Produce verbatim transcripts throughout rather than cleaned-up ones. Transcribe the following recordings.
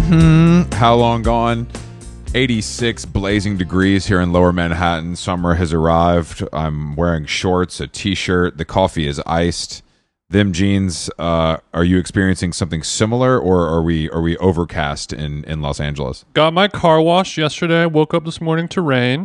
Mm-hmm. How long gone? eighty-six blazing degrees here in lower Manhattan. Summer has arrived. I'm wearing shorts, a t-shirt. The coffee is iced. Them jeans, uh, are you experiencing something similar, or are we are we overcast in, in Los Angeles? Got my car washed yesterday. Woke up this morning to rain.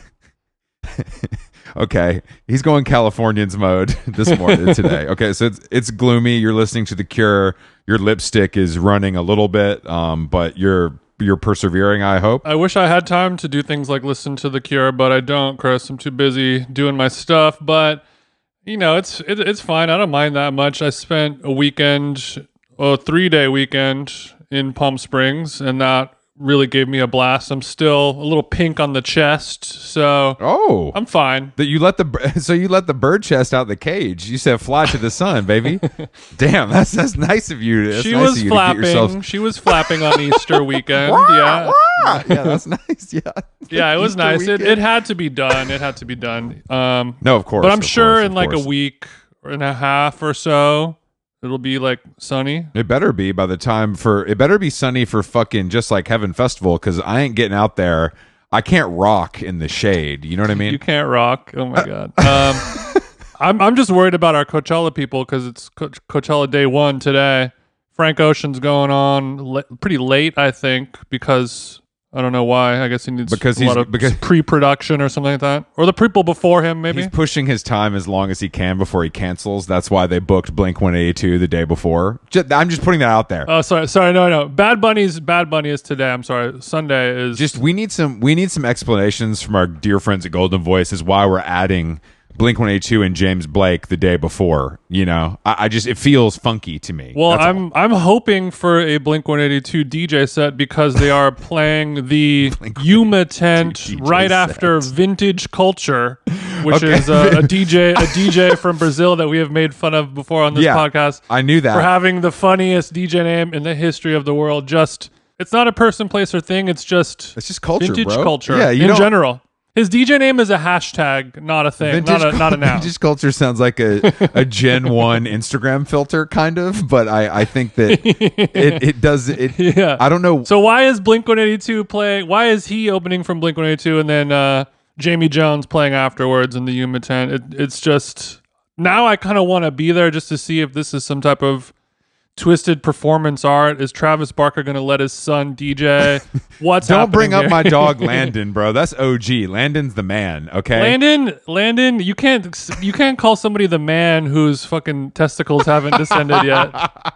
Okay, he's going Californians mode this morning today. Okay, so it's it's gloomy. You're listening to The Cure. Your lipstick is running a little bit, um, but you're you're persevering, I hope. I wish I had time to do things like listen to The Cure, but I don't, Chris. I'm too busy doing my stuff. But you know, it's it, it's fine. I don't mind that much. I spent a weekend, a three day weekend in Palm Springs, and that really gave me a blast. I'm still a little pink on the chest, so oh, I'm fine. That you let the so you let the bird chest out the cage. You said fly to the sun, baby. Damn, that's that's nice of you. That's she nice was of you flapping. To get yourself... She was flapping on Easter weekend. yeah, yeah, that's nice. Yeah, yeah, it was Easter nice. It, weekend. it had to be done. It had to be done. Um, no, of course. But I'm of sure course, in like course. a week and a half or so, it'll be like sunny. It better be by the time for it better be sunny for fucking Just Like Heaven Festival, because I ain't getting out there. I can't rock in the shade. You know what I mean? You can't rock. Oh my god. Um, I'm I'm just worried about our Coachella people because it's Co- Coachella day one today. Frank Ocean's going on le- pretty late, I think, because I don't know why. I guess he needs Because a he's- lot of because- pre-production or something like that, or the people before him, maybe. He's pushing his time as long as he can before he cancels. That's why they booked Blink one eighty-two the day before. Just, I'm just putting that out there. Oh, sorry, sorry, no, no. Bad Bunny's Bad Bunny is today. I'm sorry. Sunday is Just we need some we need some explanations from our dear friends at Golden Voice as why we're adding Blink one eighty-two and James Blake the day before. You know, I, I just it feels funky to me. Well, That's I'm all. I'm hoping for a Blink one eighty-two D J set because they are playing the Yuma tent D J right set. after Vintage Culture, which Okay. is a, a D J a D J from Brazil that we have made fun of before on this Yeah, podcast I knew that. for having the funniest D J name in the history of the world. Just it's not a person, place, or thing. It's just It's just culture, vintage bro. culture Yeah, you in don't- general. His D J name is a hashtag, not a thing, not a not a noun. Vintage culture sounds like a, a Gen one Instagram filter, kind of, but I, I think that it, it does it. Yeah. I don't know. So why is Blink one eighty-two playing? Why is he opening from Blink one eighty-two and then uh, Jamie Jones playing afterwards in the Yuma tent? It, it's just now I kind of want to be there just to see if this is some type of twisted performance art. Is Travis Barker going to let his son D J? What's Don't happening bring up here? my dog Landon, bro. That's O G. Landon's the man. Okay. Landon, Landon, you can't you can't call somebody the man whose fucking testicles haven't descended yet.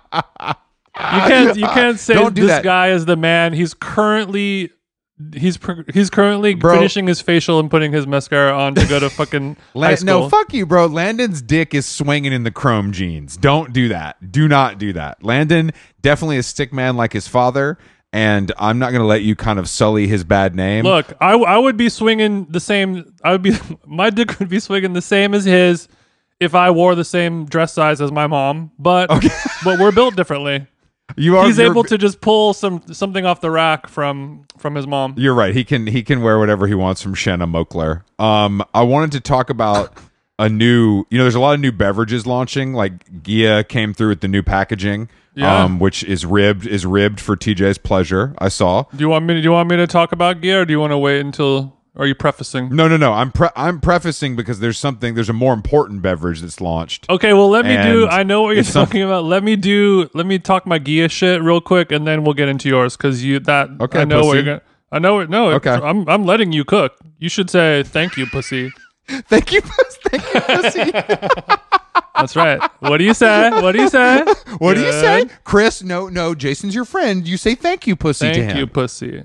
You can't you can't say Don't do this that. guy is the man. He's currently he's pr- he's currently Bro. finishing his facial and putting his mascara on to go to fucking La- high school. no, fuck you, bro. Landon's dick is swinging in the chrome jeans. Don't do that. Do not do that. Landon definitely a stick man like his father, and I'm not going to let you kind of sully his bad name. Look, I I would be swinging the same. I would be my dick would be swinging the same as his if I wore the same dress size as my mom. But but we're built differently. you are He's you're- able to just pull some something off the rack from from his mom. You're right. He can he can wear whatever he wants from Shanna Mokler. Um, I wanted to talk about a new. You know, there's a lot of new beverages launching. Like Gia came through with the new packaging, Yeah. um, which is ribbed is ribbed for T J's pleasure. I saw. Do you want me? To, do you want me to talk about gear, or do you want to wait until? Are you prefacing? No, no, no. I'm pre- I'm prefacing because there's something. There's a more important beverage that's launched. Okay, well, let me do. And I know what you're it's some- talking about. Let me do. Let me talk my Gia shit real quick, and then we'll get into yours because you that. Okay, I know what pussy. you're gonna. I know it. No, Okay. okay. I'm I'm letting you cook. You should say thank you, pussy. Thank you, thank you, pussy. That's right. What do you say? What do you say? What do you say, Good. Chris? No, no. Jason's your friend. You say thank you, pussy, to Thank him. you, pussy.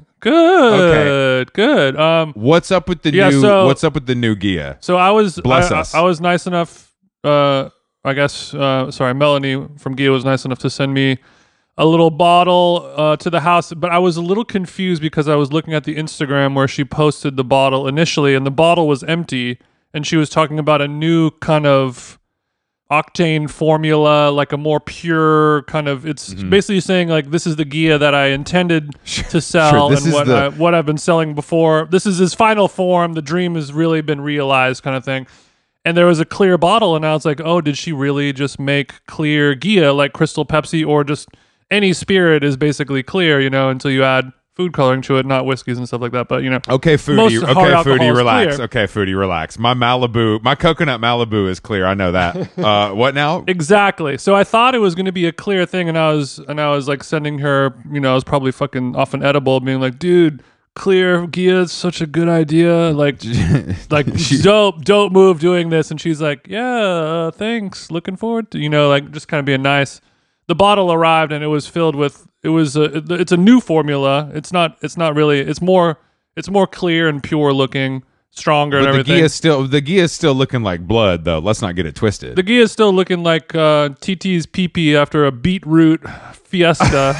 Good. Good. Um. What's up with the Yeah, new? so- what's up with the new Gia? So I was Bless I, us. I, I was nice enough. Uh, I guess. Uh, sorry, Melanie from Gia was nice enough to send me a little bottle uh, to the house, but I was a little confused because I was looking at the Instagram where she posted the bottle initially, and the bottle was empty, and she was talking about a new kind of octane formula, like a more pure kind of. It's Mm-hmm. basically saying like this is the Gia that I intended to sell this and is what the- I, what I've been selling before. This is his final form. The dream has really been realized, kind of thing. And there was a clear bottle, and I was like, oh, did she really just make clear Gia like Crystal Pepsi, or just any spirit is basically clear, you know, until you add food coloring to it, not whiskeys and stuff like that. But you know, okay, foodie, most okay, hard alcohol foodie, is relax. clear. Okay, foodie, relax. My Malibu, my coconut Malibu is clear. I know that. uh, what now? Exactly. So I thought it was going to be a clear thing, and I was and I was like sending her, you know, I was probably fucking off an edible, being like, dude, clear Gia is such a good idea. Like, like dope, dope move doing this. And she's like, yeah, uh, thanks. Looking forward to, you know, like just kind of being nice. The bottle arrived and it was filled with, it was, a, it's a new formula. It's not, it's not really, it's more, it's more clear and pure looking, stronger But and the everything. Gia still, the Gia is still looking like blood though. Let's not get it twisted. The Gia is still looking like uh, T T's pee-pee after a beetroot fiesta.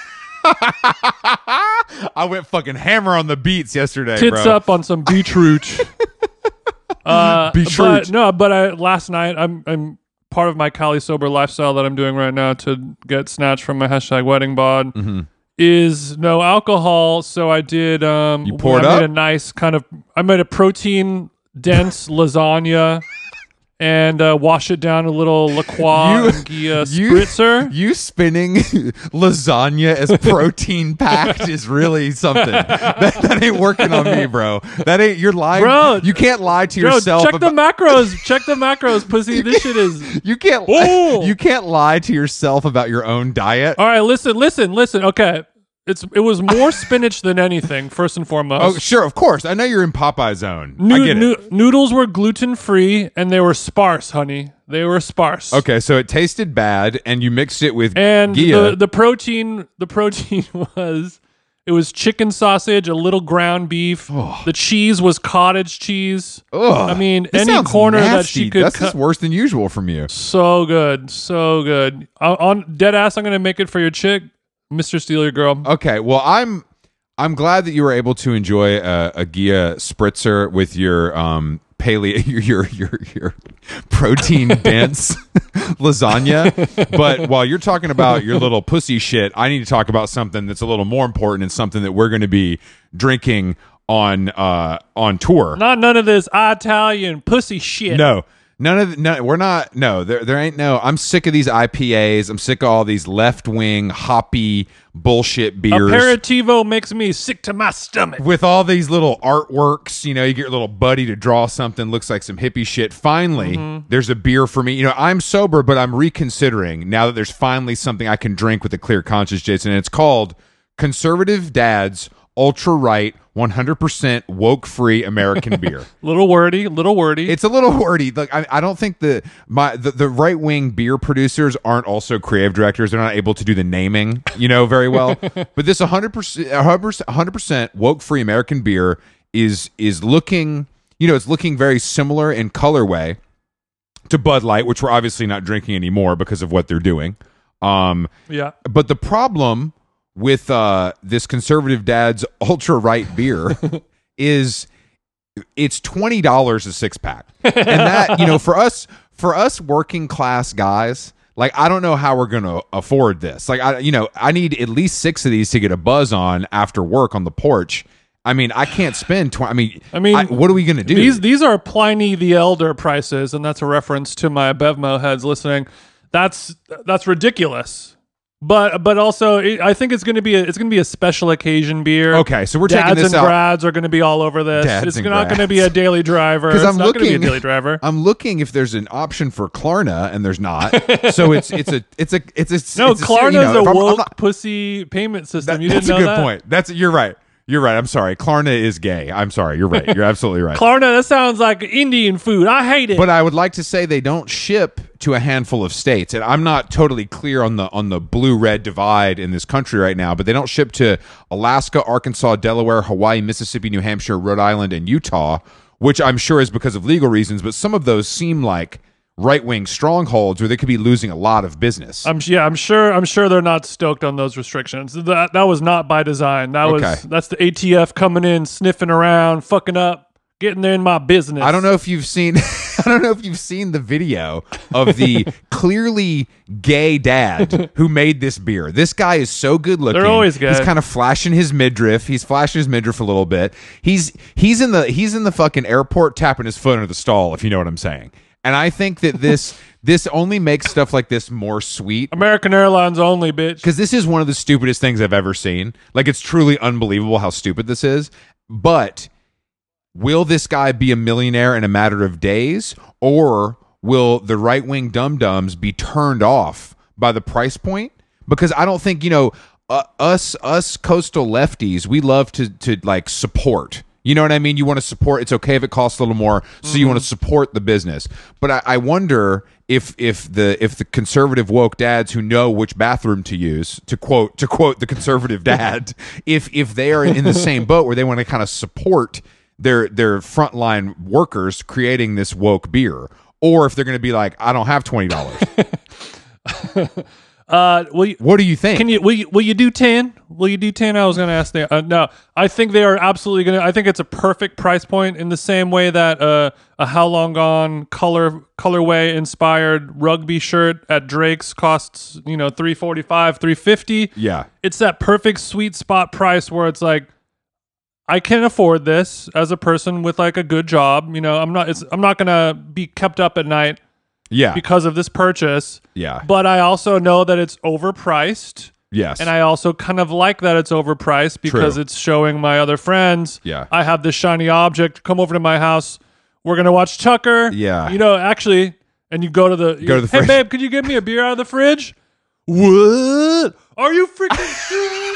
I went fucking hammer on the beats yesterday, Tits bro. up on some beetroot. uh, Beetroot. But no, but I last night I'm I'm part of my Cali sober lifestyle that I'm doing right now to get snatched from my hashtag wedding bod Mm-hmm. is no alcohol. So I did. Um, You poured I made up? a nice kind of. I made a protein dense lasagna. And uh, wash it down a little La Croix You- and Gia you- spritzer. You spinning lasagna as protein packed is really something. That, that ain't working on me, bro. That ain't, you're lying. Bro, you can't lie to Bro, yourself. check about, the macros. Check the macros, pussy. This shit is. you can't Oh. you can't lie to yourself about your own diet. All right, listen, listen, listen. Okay, it's it was more spinach than anything. First and foremost. Oh, sure, of course. I know you're in Popeye zone. I Noo- get it. noo- noodles were gluten free and they were sparse, honey. They were sparse. Okay, so it tasted bad, and you mixed it with And Gia. the the protein the protein was it was chicken sausage, a little ground beef. The cheese was cottage cheese. Ugh, I mean, this any sounds corner that nasty. she could That's just cut. worse than usual from you. So good, so good. Uh, on dead ass, I'm gonna make it for your chick, Mister Steal Your Girl. Okay, well, I'm I'm glad that you were able to enjoy a, a Gia spritzer with your um paleo your your your, your protein dense lasagna. But while you're talking about your little pussy shit, I need to talk about something that's a little more important and something that we're going to be drinking on uh on tour. Not none of this Italian pussy shit. No. None of the, no, we're not. No, there, there ain't no. I'm sick of these I P As. I'm sick of all these left wing hoppy bullshit beers. Aperitivo makes me sick to my stomach. With all these little artworks, you know, you get your little buddy to draw something, looks like some hippie shit. Finally, Mm-hmm. there's a beer for me. You know, I'm sober, but I'm reconsidering now that there's finally something I can drink with a clear conscience, Jason. And it's called Conservative Dad's Ultra Right one hundred percent woke free American beer. Little wordy, little wordy. It's a little wordy. Like I, I don't think the my the, the right wing beer producers aren't also creative directors. They're not able to do the naming, you know, very well. But this one hundred percent one hundred percent woke free American beer is is looking, you know, it's looking very similar in colorway to Bud Light, which we're obviously not drinking anymore because of what they're doing. Um, yeah. but the problem with uh, this Conservative Dad's ultra right beer is it's twenty dollars a six pack. And that, you know, for us, for us working class guys, like, I don't know how we're going to afford this. Like, I, you know, I need at least six of these to get a buzz on after work on the porch. I mean, I can't spend twenty. I mean, I mean, what are we going to do? These these are Pliny the Elder prices, and that's a reference to my Bevmo heads listening. That's that's ridiculous. But but also, it, I think it's going to be a, it's going to be a special occasion beer. Okay, so we're Dads taking this and out. grads are going to be all over this. Dads it's and not going to grads. be a daily driver. It's I'm not going to be a looking- daily driver. I'm looking if there's an option for Klarna, and there's not. So it's it's a it's a it's a No, it's a, Klarna's you know, a if I'm- I'm woke not- pussy payment system. that- you that's didn't a know good that? point. That's you're right. You're right. I'm sorry. Klarna is gay. I'm sorry. You're right. You're absolutely right. Klarna, that sounds like Indian food. I hate it. But I would like to say they don't ship to a handful of states, and I'm not totally clear on the on the blue-red divide in this country right now. But they don't ship to Alaska, Arkansas, Delaware, Hawaii, Mississippi, New Hampshire, Rhode Island, and Utah, which I'm sure is because of legal reasons. But some of those seem like right-wing strongholds where they could be losing a lot of business. I'm yeah, I'm sure. I'm sure they're not stoked on those restrictions. That that was not by design. That Okay. was that's the A T F coming in, sniffing around, fucking up, getting in my business. I don't know if you've seen I don't know if you've seen the video of the clearly gay dad who made this beer. This guy is so good looking. They're always good. He's kind of flashing his midriff. He's flashing his midriff a little bit. He's he's in the he's in the fucking airport tapping his foot under the stall, if you know what I'm saying. And I think that this this only makes stuff like this more sweet. American Airlines only, bitch. Because this is one of the stupidest things I've ever seen. Like, it's truly unbelievable how stupid this is. But will this guy be a millionaire in a matter of days? Or will the right-wing dum-dums be turned off by the price point? Because I don't think, you know, uh, us us coastal lefties, we love to to like support. You know what I mean? You want to support. It's okay if it costs a little more, so mm-hmm. you want to support the business. But I, I wonder if if the if the conservative woke dads who know which bathroom to use, to quote to quote the conservative dad, if if they are in the same boat where they want to kind of support their their frontline workers creating this woke beer, or if they're going to be like, I don't have twenty dollars. Uh, will you, what do you think? Can you will you will you do ten? Will you do ten? I was going to ask that. Uh, no, I think they are absolutely going to. I think it's a perfect price point in the same way that uh, a How Long Gone color colorway inspired rugby shirt at Drake's costs, you know, three forty five, three fifty. Yeah, it's that perfect sweet spot price where it's like, I can afford this as a person with like a good job. You know, I'm not. It's I'm not going to be kept up at night. Yeah. Because of this purchase. Yeah. But I also know that it's overpriced. Yes. And I also kind of like that it's overpriced because True. it's showing my other friends. Yeah. I have this shiny object. Come over to my house. We're going to watch Tucker. Yeah. You know, actually, and you go to the, go to the hey, fridge. babe, could you get me a beer out of the fridge? What? Are you freaking serious?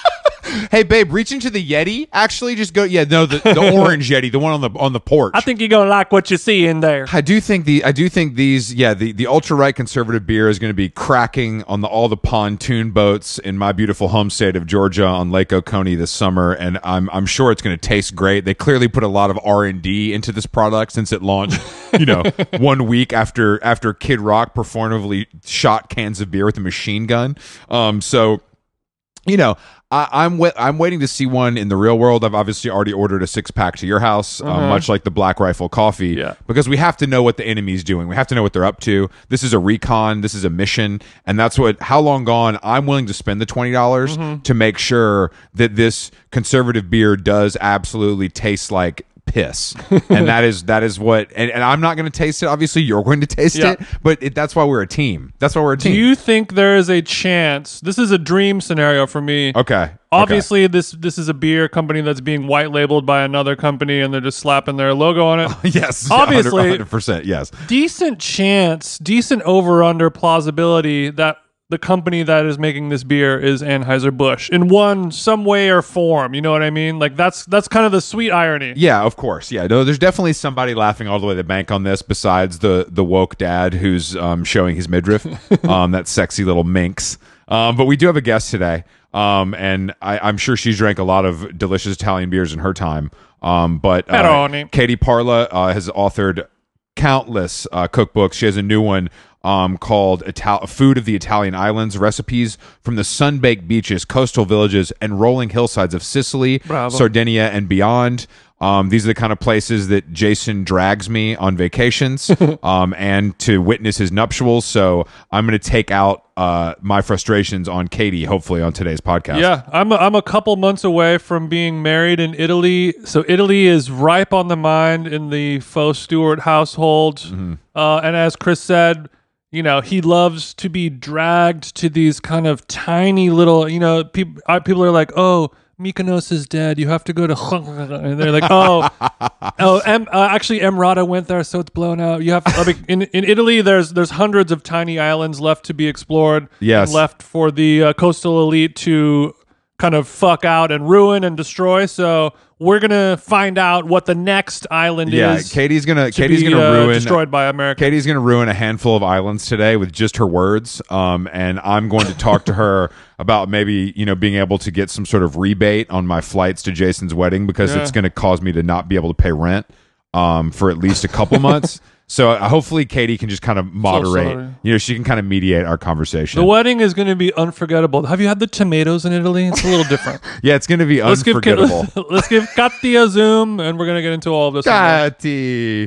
Hey, babe, reach into the Yeti. Actually, just go. Yeah, no, the, the orange Yeti, the one on the on the porch. I think you're gonna like what you see in there. I do think the I do think these. Yeah, the, the ultra right conservative beer is going to be cracking on the all the pontoon boats in my beautiful home state of Georgia on Lake Oconee this summer, and I'm I'm sure it's going to taste great. They clearly put a lot of R and D into this product since it launched. You know, one week after after Kid Rock performatively shot cans of beer with a machine gun. Um, so. You know, I, I'm wa- I'm waiting to see one in the real world. I've obviously already ordered a six pack to your house, uh, uh-huh. much like the Black Rifle Coffee, yeah. because we have to know what the enemy's doing. We have to know what they're up to. This is a recon. This is a mission, and that's what. How Long Gone? I'm willing to spend the twenty dollars mm-hmm. to make sure that this conservative beer does absolutely taste like piss. And that is that is what and, and I'm not going to taste it. Obviously you're going to taste yeah. it, but it, that's why we're a team. That's why we're a team. Do you think there is a chance, this is a dream scenario for me, okay obviously okay. this this is a beer company that's being white labeled by another company and they're just slapping their logo on it? Yes, obviously one hundred percent yes. Decent chance, decent over under plausibility that the company that is making this beer is Anheuser-Busch in one some way or form. You know what I mean? Like that's that's kind of the sweet irony. Yeah, of course. Yeah, no, there's definitely somebody laughing all the way to the bank on this besides the the woke dad who's um, showing his midriff, um, that sexy little minx. Um, but we do have a guest today, um, and I, I'm sure she's drank a lot of delicious Italian beers in her time. Um, but uh, Katie Parla uh, has authored countless uh, cookbooks. She has a new one um, called Ital- Food of the Italian Islands, recipes from the sun-baked beaches, coastal villages, and rolling hillsides of Sicily, Bravo. Sardinia, and beyond. Um, these are the kind of places that Jason drags me on vacations um, and to witness his nuptials. So I'm going to take out uh, my frustrations on Katie, hopefully, on today's podcast. Yeah, I'm a, I'm a couple months away from being married in Italy. So Italy is ripe on the mind in the Faux Stewart household. Mm-hmm. Uh, and as Chris said, you know, he loves to be dragged to these kind of tiny little, you know, people, people are like, oh, Mykonos is dead. You have to go to, and they're like, oh, oh, M, uh, actually, Emrata went there, so it's blown out. You have to, I mean, in in Italy. There's there's hundreds of tiny islands left to be explored. Yes, and left for the uh, coastal elite to kind of fuck out and ruin and destroy. So we're gonna find out what the next island yeah, is. Yeah, Katie's gonna to Katie's be, gonna uh, ruin destroyed by America. Katie's gonna ruin a handful of islands today with just her words. Um, and I'm going to talk to her about maybe you know being able to get some sort of rebate on my flights to Jason's wedding because yeah. it's going to cause me to not be able to pay rent um for at least a couple months. So uh, hopefully Katie can just kind of moderate. So you know, she can kind of mediate our conversation. The wedding is going to be unforgettable. Have you had the tomatoes in Italy? It's a little different. Yeah, it's going to be let's unforgettable. Give, let's give Katy a zoom, and we're going to get into all of this. Katy.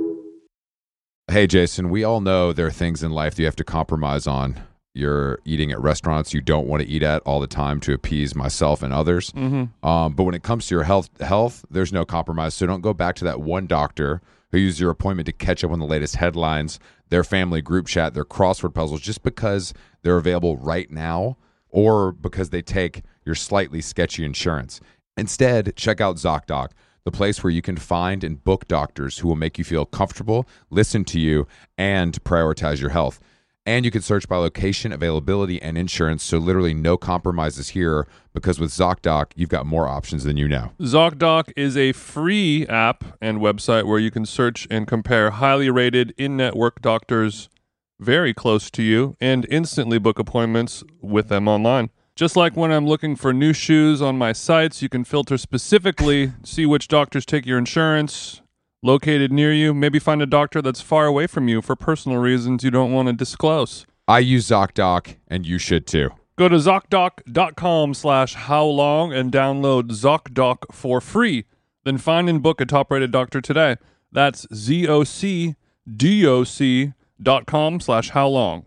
Hey, Jason, we all know there are things in life that you have to compromise on. You're eating at restaurants you don't want to eat at all the time to appease myself and others. Mm-hmm. Um, but when it comes to your health, health, there's no compromise. So don't go back to that one doctor who use your appointment to catch up on the latest headlines, their family group chat, their crossword puzzles, just because they're available right now or because they take your slightly sketchy insurance. Instead, check out ZocDoc, the place where you can find and book doctors who will make you feel comfortable, listen to you, and prioritize your health. And you can search by location, availability, and insurance, so literally no compromises here, because with ZocDoc, you've got more options than you know. ZocDoc is a free app and website where you can search and compare highly rated in-network doctors very close to you and instantly book appointments with them online. Just like when I'm looking for new shoes on my sites, you can filter specifically, see which doctors take your insurance, located near you, maybe find a doctor that's far away from you for personal reasons you don't want to disclose. I use ZocDoc, and you should too. Go to ZocDoc.com slash how long and download ZocDoc for free. Then find and book a top-rated doctor today. That's Z-O-C-D-O-C dot com slash how long.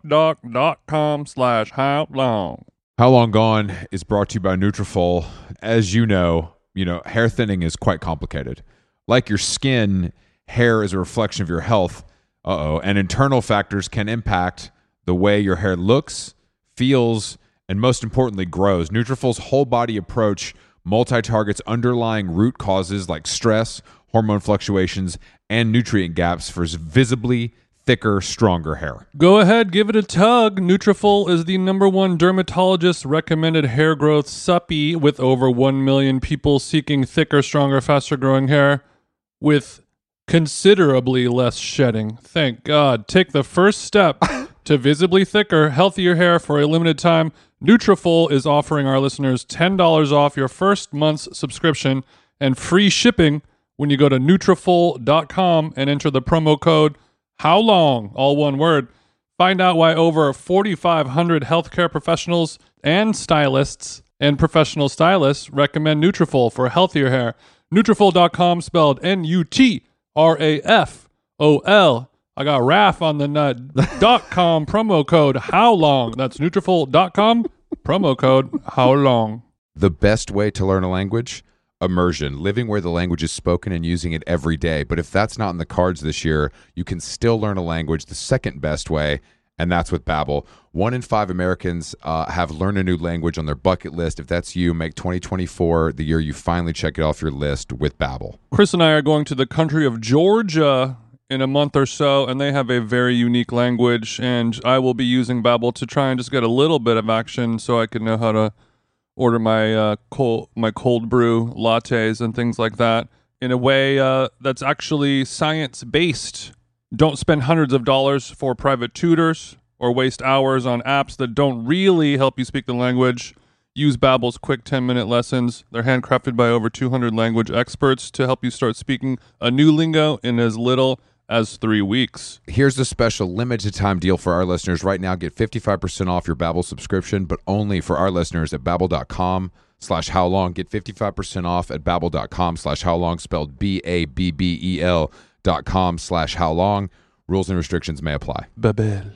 ZocDoc.com slash how long. How Long Gone is brought to you by Nutrafol. As you know, you know, hair thinning is quite complicated. Like your skin, hair is a reflection of your health. Uh-oh. And internal factors can impact the way your hair looks, feels, and most importantly, grows. Nutrafol's whole body approach multi-targets underlying root causes like stress, hormone fluctuations, and nutrient gaps for visibly thicker, stronger hair. Go ahead, give it a tug. Nutrafol is the number one dermatologist recommended hair growth suppy with over one million people seeking thicker, stronger, faster growing hair with considerably less shedding. Thank God. Take the first step to visibly thicker, healthier hair for a limited time. Nutrafol is offering our listeners ten dollars off your first month's subscription and free shipping when you go to Nutrafol dot com and enter the promo code HOWLONG, all one word. Find out why over forty-five hundred healthcare professionals and stylists and professional stylists recommend Nutrafol for healthier hair. Nutrafol dot com, spelled N U T R A F O L. I got R A F on the nut. dot com, promo code How Long. That's Nutrafol dot com, promo code How Long. The best way to learn a language? Immersion, living where the language is spoken and using it every day. But if that's not in the cards this year, you can still learn a language the second best way, and that's with Babbel. One in five Americans uh, have learned a new language on their bucket list. If that's you, make twenty twenty-four the year you finally check it off your list with Babbel. Chris and I are going to the country of Georgia in a month or so, and they have a very unique language, and I will be using Babbel to try and just get a little bit of action so I can know how to order my uh, cold my cold brew lattes and things like that in a way uh, that's actually science-based. Don't spend hundreds of dollars for private tutors or waste hours on apps that don't really help you speak the language. Use Babbel's quick ten-minute lessons. They're handcrafted by over two hundred language experts to help you start speaking a new lingo in as little as three weeks. Here's the special limited time deal for our listeners. Right now, get fifty-five percent off your Babbel subscription, but only for our listeners at Babbel dot com slash how long. Get fifty-five percent off at Babbel dot com slash how long, spelled B A B B E L dot com slash how long. Rules and restrictions may apply. Babbel.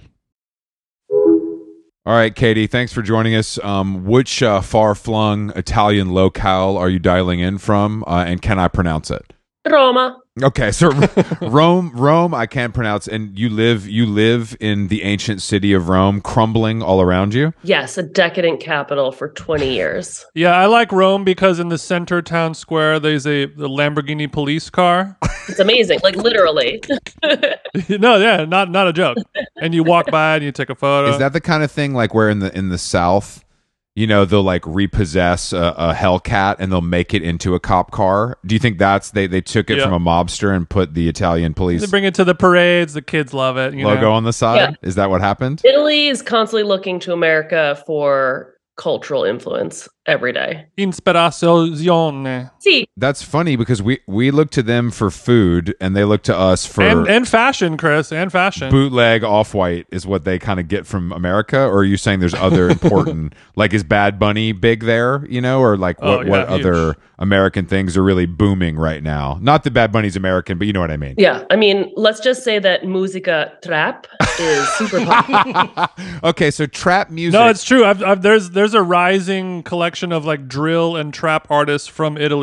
All right, Katie, thanks for joining us. Um, which uh, far-flung Italian locale are you dialing in from, uh, and can I pronounce it? Roma. Okay, so Rome, Rome, I can't pronounce, and you live, you live in the ancient city of Rome, crumbling all around you. Yes, a decadent capital for twenty years. Yeah, I like Rome because in the center town square, there's a, a Lamborghini police car. It's amazing, like literally. No, yeah, not not a joke. And you walk by and you take a photo. Is that the kind of thing like where in the in the South, you know, they'll like repossess a, a Hellcat and they'll make it into a cop car? Do you think that's they they took it Yeah. from a mobster and put the Italian police They bring it to the parades. The kids love it. You logo know? on the side? Yeah. Is that what happened? Italy is constantly looking to America for cultural influence every day. Inspirazione. See, That's funny because we we look to them for food and they look to us for And, and fashion, Chris, and fashion. bootleg Off-White is what they kind of get from America. Or are you saying there's other important, like is Bad Bunny big there, you know, or like what, Oh, yeah, what huge. other American things are really booming right now? Not that Bad Bunny's American, but you know what I mean. yeah, I mean, let's just say that musica trap is super popular. Okay, so trap music. No, it's true. I've, I've, there's there's a rising collection of like drill and trap artists from Italy,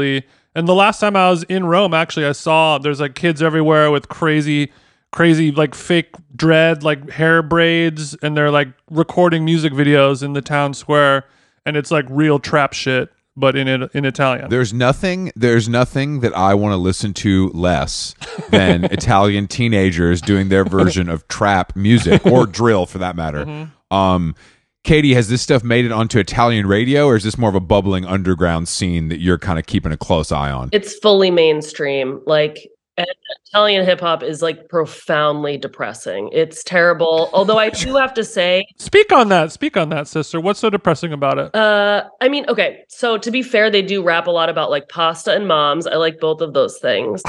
And the last time I was in Rome, actually, I saw there's like kids everywhere with crazy, crazy like fake dread, like hair braids, and they're like recording music videos in the town square, and it's like real trap shit, but in it in Italian. There's nothing. There's nothing that I want to listen to less than Italian teenagers doing their version of trap music or drill, for that matter. Mm-hmm. Um, Katie, has this stuff made it onto Italian radio, or is this more of a bubbling underground scene that you're kind of keeping a close eye on? It's fully mainstream. Like, Italian hip hop is like profoundly depressing. It's terrible. Although I do have to say, speak on that. Speak on that, sister. What's so depressing about it? Uh, I mean, okay. So to be fair, they do rap a lot about like pasta and moms. I like both of those things.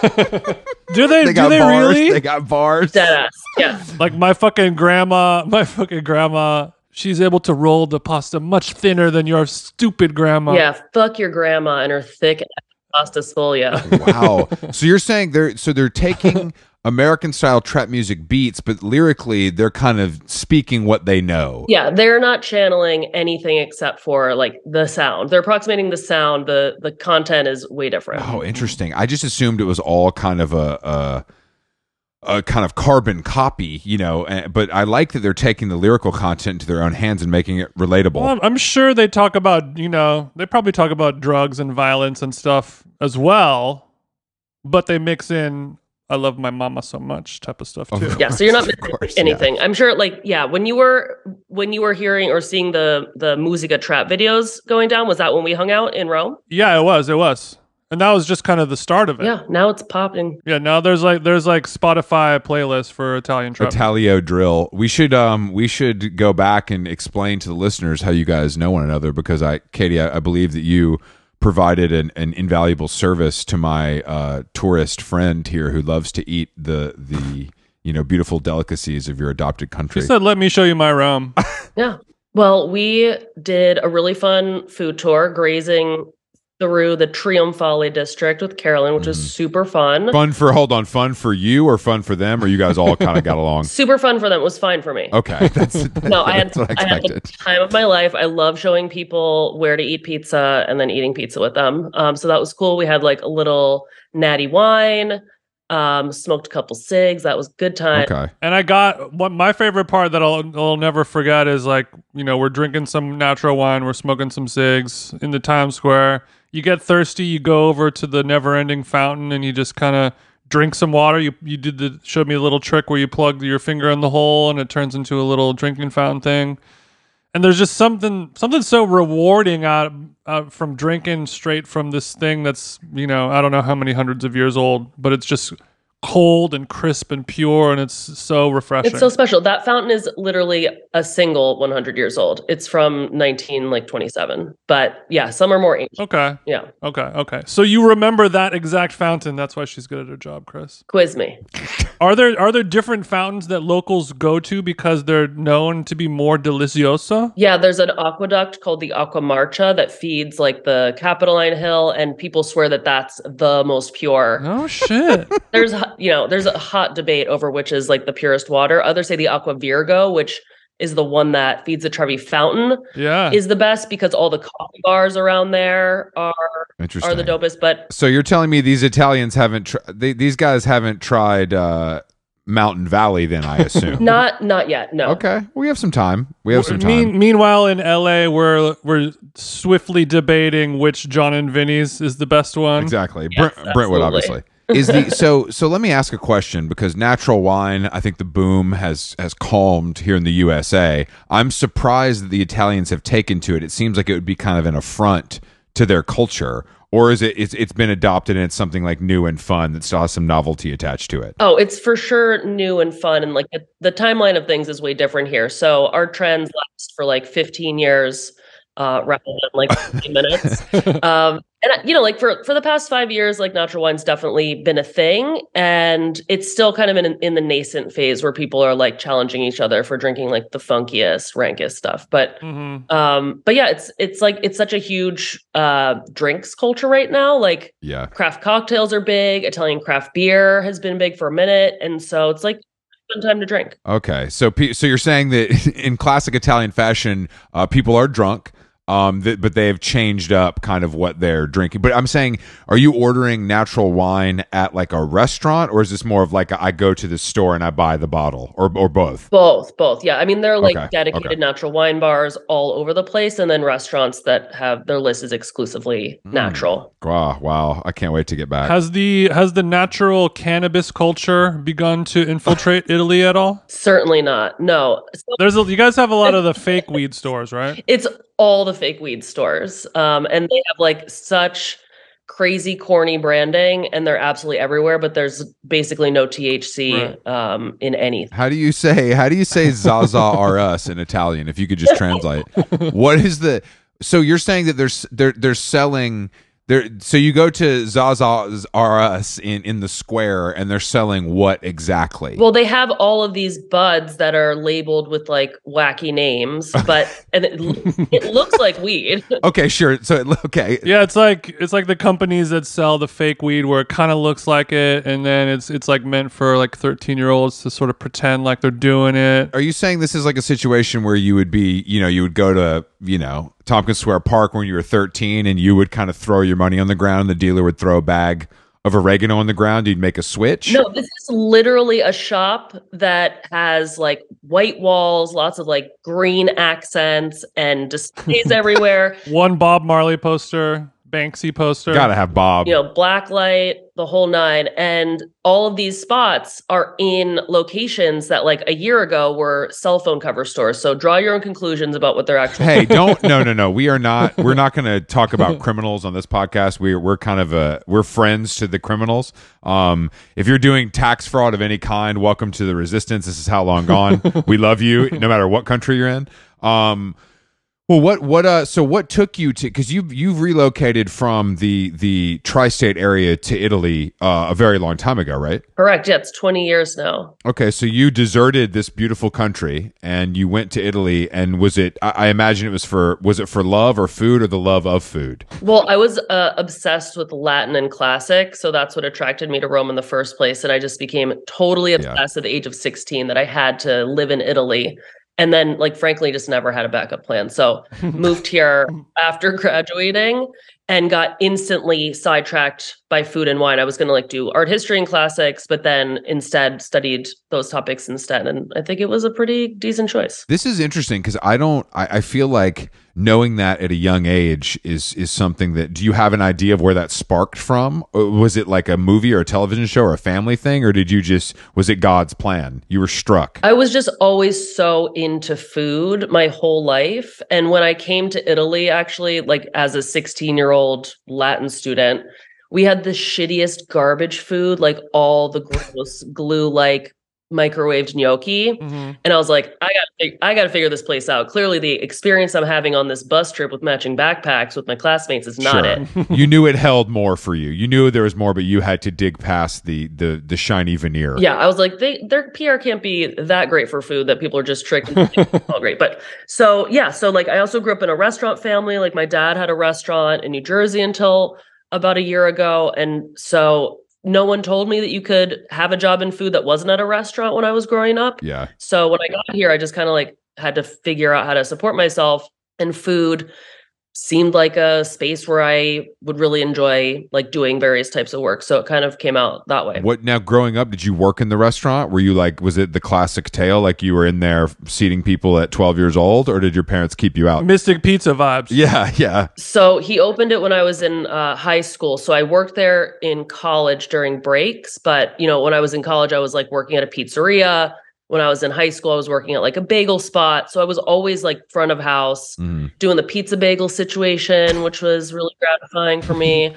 do they? They do they bars. really? They got bars. Deadass. Yeah. Like my fucking grandma. My fucking grandma. She's able to roll the pasta much thinner than your stupid grandma. Yeah. Fuck your grandma and her thick pasta sfolia. Wow. So you're saying they're so they're taking American style trap music beats, but lyrically they're kind of speaking what they know. Yeah, they're not channeling anything except for like the sound. They're approximating the sound. The the content is way different. Oh, interesting. I just assumed it was all kind of a a, a kind of carbon copy, you know, uh, but I like that they're taking the lyrical content into their own hands and making it relatable. Well, I'm, I'm sure they talk about, you know, they probably talk about drugs and violence and stuff as well, but they mix in I love my mama so much type of stuff too. Yeah, so you're not missing course, anything. yeah. I'm sure like yeah, when you were when you were hearing or seeing the the Musica trap videos going down, was that when we hung out in Rome? Yeah, it was. It was. And that was just kind of the start of it. Yeah, now it's popping. Yeah, now there's like there's like Spotify playlist for Italian trap. Italio drill. We should um we should go back and explain to the listeners how you guys know one another, because I Katie, I, I believe that you provided an, an invaluable service to my uh, tourist friend here who loves to eat the the you know beautiful delicacies of your adopted country. She said, "Let me show you my Rome." Yeah. Well, we did a really fun food tour, grazing through the Trionfale district with Carolyn, which was Mm. super fun. Fun for hold on, fun for you or fun for them, or you guys all kind of got along? Super fun for them. It was fine for me. Okay, that's, No, I had, that's what I I had the expected. time of my life. I love showing people where to eat pizza and then eating pizza with them. Um, so that was cool. We had like a little natty wine, um, smoked a couple cigs. That was good time. Okay, And I got what my favorite part that I'll, I'll never forget is like, you know, we're drinking some natural wine, we're smoking some cigs in the Times Square. You get thirsty, you go over to the never-ending fountain and you just kind of drink some water. You you did the showed me a little trick where you plug your finger in the hole and it turns into a little drinking fountain thing. And there's just something something so rewarding out, out from drinking straight from this thing that's, you know, I don't know how many hundreds of years old, but it's just cold and crisp and pure, and it's so refreshing. It's so special. That fountain is literally a single one hundred years old. It's from nineteen like twenty-seven. But yeah, some are more ancient. Okay. Yeah. Okay. Okay. So you remember that exact fountain. That's why she's good at her job, Chris. Quiz me. Are there are there different fountains that locals go to because they're known to be more deliciosa? Yeah, there's an aqueduct called the Aqua Marcia that feeds like the Capitoline Hill, and people swear that that's the most pure. Oh shit. There's, you know, there's a hot debate over which is like the purest water. Others say the Aqua Virgo, which is the one that feeds the Trevi Fountain, Yeah. is the best because all the coffee bars around there are interesting. are the dopest. But So you're telling me these Italians haven't, tr- they, these guys haven't tried uh, Mountain Valley? Then I assume. not not yet. No. Okay, we have some time. We have some time. Mean, meanwhile, in L A, we're we're swiftly debating which John and Vinny's is the best one. Exactly. Yes, Brent, Brentwood, absolutely. obviously. Is the so so let me ask a question, because natural wine, I think the boom has has calmed here in the U S A. I'm surprised that the Italians have taken to it. It seems like it would be kind of an affront to their culture, or is it it's, it's been adopted and it's something like new and fun that still has some novelty attached to it? Oh, it's for sure new and fun, and like the, the timeline of things is way different here. So our trends last for like fifteen years, uh, rather than like fifteen minutes. Um, and you know, like for for the past five years, like natural wine's definitely been a thing, and it's still kind of in in the nascent phase where people are like challenging each other for drinking like the funkiest, rankest stuff. But Mhm. um, but yeah, it's it's like it's such a huge uh drinks culture right now. Like Yeah. craft cocktails are big. Italian craft beer has been big for a minute, and so it's like a fun time to drink. Okay. So pe- so you're saying that in classic Italian fashion, uh, people are drunk. Um, th- but they have changed up kind of what they're drinking. But I'm saying, are you ordering natural wine at like a restaurant, or is this more of like a, I go to the store and I buy the bottle, or or both? Both, both. Yeah. I mean, there are like Okay, dedicated okay. natural wine bars all over the place, and then restaurants that have their list is exclusively Mm. natural. Wow, wow! I can't wait to get back. Has the has the natural cannabis culture begun to infiltrate Italy at all? Certainly not. No. So There's a, you guys have a lot of the fake weed stores, right? it's all the fake weed stores. Um, and they have like such crazy, corny branding, and they're absolutely everywhere, but there's basically no T H C Right. um, in anything. How do you say how do you say Zaza are us in Italian? If you could just translate, what is the? So you're saying that there's they're they're selling there. So you go to Zaza are us in in the square, and they're selling what exactly? Well, they have all of these buds that are labeled with like wacky names, but and it, it looks like weed. Okay, sure. So it, okay, Yeah, it's like it's like the companies that sell the fake weed where it kind of looks like it, and then it's it's like meant for like thirteen year olds to sort of pretend like they're doing it. are you saying this is like a situation where you would be, you know, you would go to, you know, Tompkins Square Park when you were thirteen, and you would kind of throw your money on the ground, and the dealer would throw a bag of oregano on the ground, you'd make a switch? No, this is literally a shop that has like white walls, lots of like green accents, and displays everywhere. One Bob Marley poster, Banksy poster. Gotta have Bob. You know, black light, the whole nine. And all of these spots are in locations that like a year ago were cell phone cover stores. So draw your own conclusions about what they're actually. Hey, don't no no no. We are not we're not going to talk about criminals on this podcast. We're we're kind of uh we're friends to the criminals. Um if you're doing tax fraud of any kind, welcome to the resistance. This is How Long Gone. We love you no matter what country you're in. Um Well, what what uh so what took you to, because you you've relocated from the the tri-state area to Italy uh, a very long time ago, right? Correct. Yeah, it's twenty years now. Okay, so you deserted this beautiful country and you went to Italy, and was it? I, I imagine it was for was it for love or food, or the love of food? Well, I was uh, obsessed with Latin and classic, so that's what attracted me to Rome in the first place. And I just became totally obsessed at the age of sixteen that I had to live in Italy. And then, like, frankly, just never had a backup plan. So moved here after graduating and got instantly sidetracked by food and wine. I was going to like do art history and classics, but then instead studied those topics instead. And I think it was a pretty decent choice. This is interesting because I don't. I, I feel like knowing that at a young age is is something that. Do you have an idea of where that sparked from? Or was it like a movie or a television show or a family thing, or did you just? Was it God's plan? You were struck. I was just always so into food my whole life. And when I came to Italy, actually, like as a sixteen year old Latin student, we had the shittiest garbage food, like all the gross glue like microwaved gnocchi. Mhm. And I was like, I got I got to figure this place out. Clearly the experience I'm having on this bus trip with matching backpacks with my classmates is not Sure. it. You knew it held more for you. You knew there was more, but you had to dig past the the the shiny veneer. Yeah, I was like, they, their P R can't be that great for food that people are just tricked into thinking it's all great. But so, yeah, so like I also grew up in a restaurant family. Like my dad had a restaurant in New Jersey until about a year ago. And so no one told me that you could have a job in food that wasn't at a restaurant when I was growing up. Yeah. So when I got here, I just kind of like had to figure out how to support myself, and food seemed like a space where I would really enjoy like doing various types of work. So it kind of came out that way. What now? Growing up, did you work in the restaurant? Were you like, was it the classic tale, like you were in there seating people at twelve years old, or did your parents keep you out? Mystic Pizza vibes. Yeah, yeah. So he opened it when I was in uh, high school. So I worked there in college during breaks. But, you know, when I was in college, I was like working at a pizzeria. When I was in high school, I was working at like a bagel spot. So I was always like front of house Mm. doing the pizza bagel situation, which was really gratifying for me.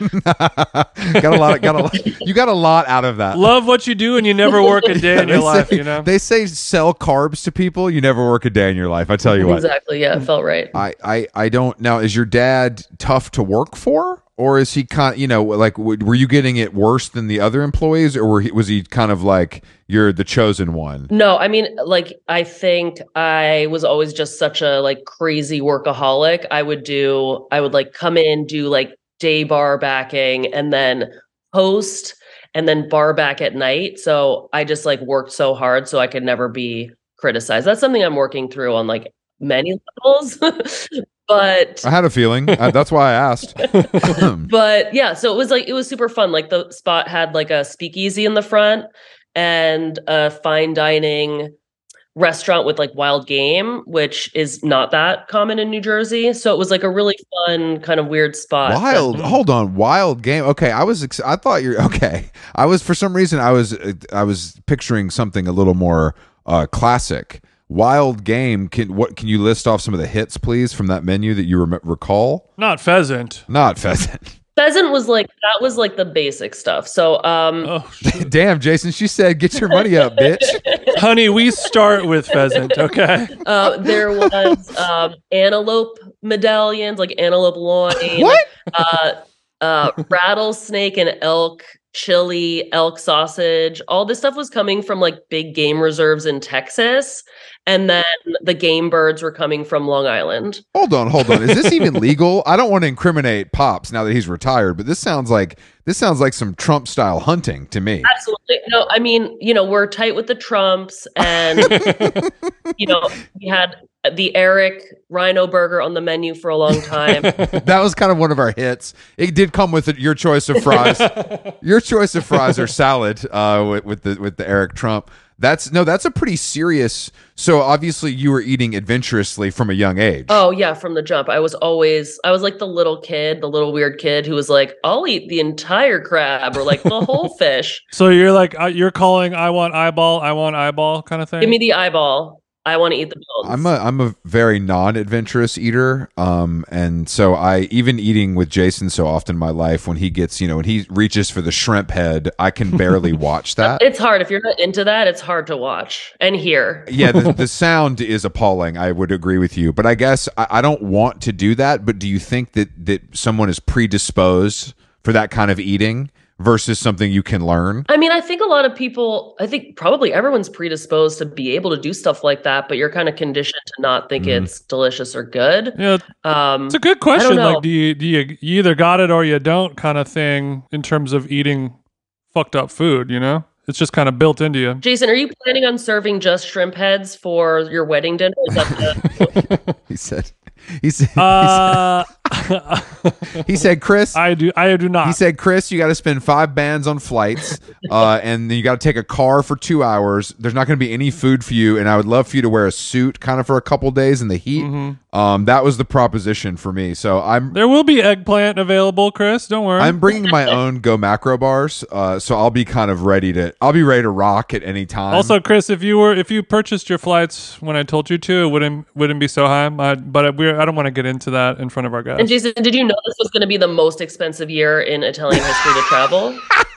got a lot. Of, got a lot. You got a lot out of that. Love what you do and you never work a day in They your life, say- you know? They say sell carbs to people. You never work a day in your life. I tell you what. Exactly. Yeah, it felt right. I, I, I don't now. Is your dad tough to work for, or is he kind? You know, like w- were you getting it worse than the other employees, or were he, was he kind of like you're the chosen one? No, I mean, like, I think I was always just such a like crazy workaholic. I would do, I would like come in, do like day bar backing, and then host, and then bar back at night. So I just like worked so hard so I could never be criticized. That's something I'm working through on like many levels. but I had a feeling. Uh, that's why I asked. but yeah, so it was like it was super fun. Like the spot had like a speakeasy in the front and a fine dining restaurant with like wild game, which is not that common in New Jersey. So it was like a really fun kind of weird spot. Wild. But, hold on. Wild game. Okay, I was. Ex- I thought you're okay. I was for some reason. I was. Uh, I was picturing something a little more uh, classic. Wild game. Can what? Can you list off some of the hits, please, from that menu that you rem- recall? Not pheasant. Not pheasant. Pheasant was like that was like the basic stuff. So um Oh, Damn, Jason. She said, "Get your money up, bitch." honey, we start with pheasant, okay? uh there was um antelope medallions, like antelope loin. What? Uh uh rattlesnake and elk chili, elk sausage. All this stuff was coming from like big game reserves in Texas. And then the game birds were coming from Long Island. Hold on, hold on. Is this even legal? I don't want to incriminate Pops now that he's retired, but this sounds like this sounds like some Trump style hunting to me. Absolutely. No, I mean, you know, we're tight with the Trumps, and you know, we had the Eric Rhino Burger on the menu for a long time. That was kind of one of our hits. It did come with your choice of fries. Your choice of fries or salad uh, with, with the with the Eric Trump. That's no, that's a pretty serious. So obviously you were eating adventurously from a young age. Oh yeah, from the jump. I was always, I was like the little kid, the little weird kid who was like, I'll eat the entire crab or like the whole fish. So you're like, uh, you're calling, I want eyeball, I want eyeball kind of thing? Give me the eyeball. I want to eat the bones. I'm a I'm a very non-adventurous eater, um, and so I even eating with Jason so often in my life when he gets you know when he reaches for the shrimp head, I can barely watch that. It's hard if you're not into that. It's hard to watch and hear. Yeah, the, the sound is appalling. I would agree with you, but I guess I, I don't want to do that. But do you think that that someone is predisposed for that kind of eating versus something you can learn? I mean, I think a lot of people, I think probably everyone's predisposed to be able to do stuff like that, but you're kind of conditioned to not think Mm. it's delicious or good. Yeah, Um, it's a good question. know. Like, do you do you, you either got it or you don't kind of thing in terms of eating fucked up food? You know, it's just kind of built into you. Jason, are you planning on serving just shrimp heads for your wedding dinner? Is that the- He said. He said. Uh, he said, Chris. I do. I do not. He said, Chris, you got to spend five bands on flights, uh, and then you got to take a car for two hours. There's not going to be any food for you, and I would love for you to wear a suit kind of for a couple days in the heat. Mm-hmm. Um, that was the proposition for me. So I'm There will be eggplant available, Chris. Don't worry. I'm bringing my own Go Macro bars, uh, so I'll be kind of ready to. I'll be ready to rock at any time. Also, Chris, if you were if you purchased your flights when I told you to, it wouldn't wouldn't be so high. I, but we I don't want to get into that in front of our guys. And Jason, did you know this was going to be the most expensive year in Italian history to travel?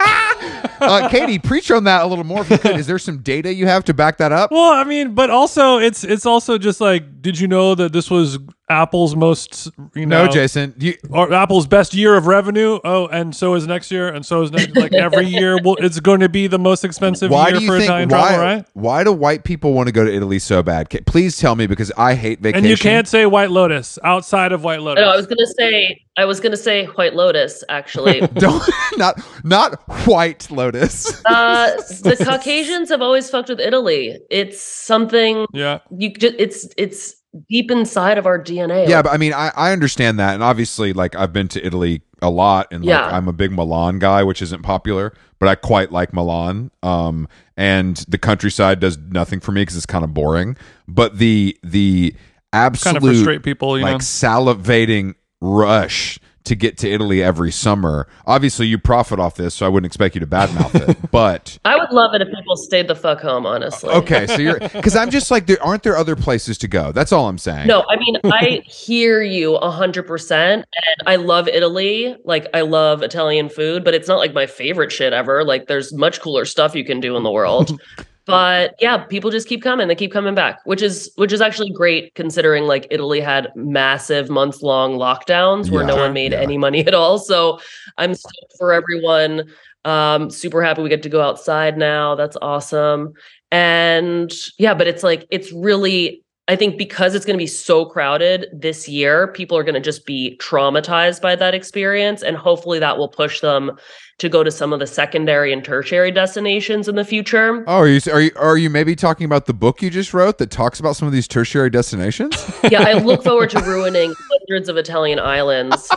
uh, Katie, preach on that a little more if you could. Is there some data you have to back that up? Well, I mean, but also it's it's also just like, did you know that this was Apple's most you know No, Jason. You, or Apple's best year of revenue? Oh, and so is next year, and so is next like every year. Well, it's going to be the most expensive why year do you for think? Italian Why, travel, right? why do white people want to go to Italy so bad? Ca- Please tell me because I hate vacation. And you can't say White Lotus outside of White Lotus. No, I was going to say, I was going to say White Lotus, actually. Don't not not White Lotus. Uh, the Caucasians have always fucked with Italy. It's something Yeah. you just it's it's deep inside of our D N A. Yeah, but I mean, I, I understand that, and obviously, like I've been to Italy a lot, and like, Yeah. I'm a big Milan guy, which isn't popular, but I quite like Milan. Um, and the countryside does nothing for me because it's kind of boring. But the the absolute Kind of frustrate people, you like know. salivating rush to get to Italy every summer. Obviously, you profit off this, so I wouldn't expect you to badmouth it. But I would love it if people stayed the fuck home, honestly. okay, so you're because I'm just like, there aren't there other places to go? That's all I'm saying. No, I mean, I hear you a hundred percent. And I love Italy. Like, I love Italian food, but it's not like my favorite shit ever. Like, there's much cooler stuff you can do in the world. But yeah, people just keep coming. They keep coming back, which is which is actually great considering like Italy had massive month long lockdowns where Yeah. no one made Yeah. any money at all. So I'm stoked for everyone. Um, super happy we get to go outside now. That's awesome. And yeah, but it's like it's really I think because it's going to be so crowded this year, people are going to just be traumatized by that experience. And hopefully that will push them to go to some of the secondary and tertiary destinations in the future. Oh, are you are you are you maybe talking about the book you just wrote that talks about some of these tertiary destinations? Yeah, I look forward to ruining hundreds of Italian islands.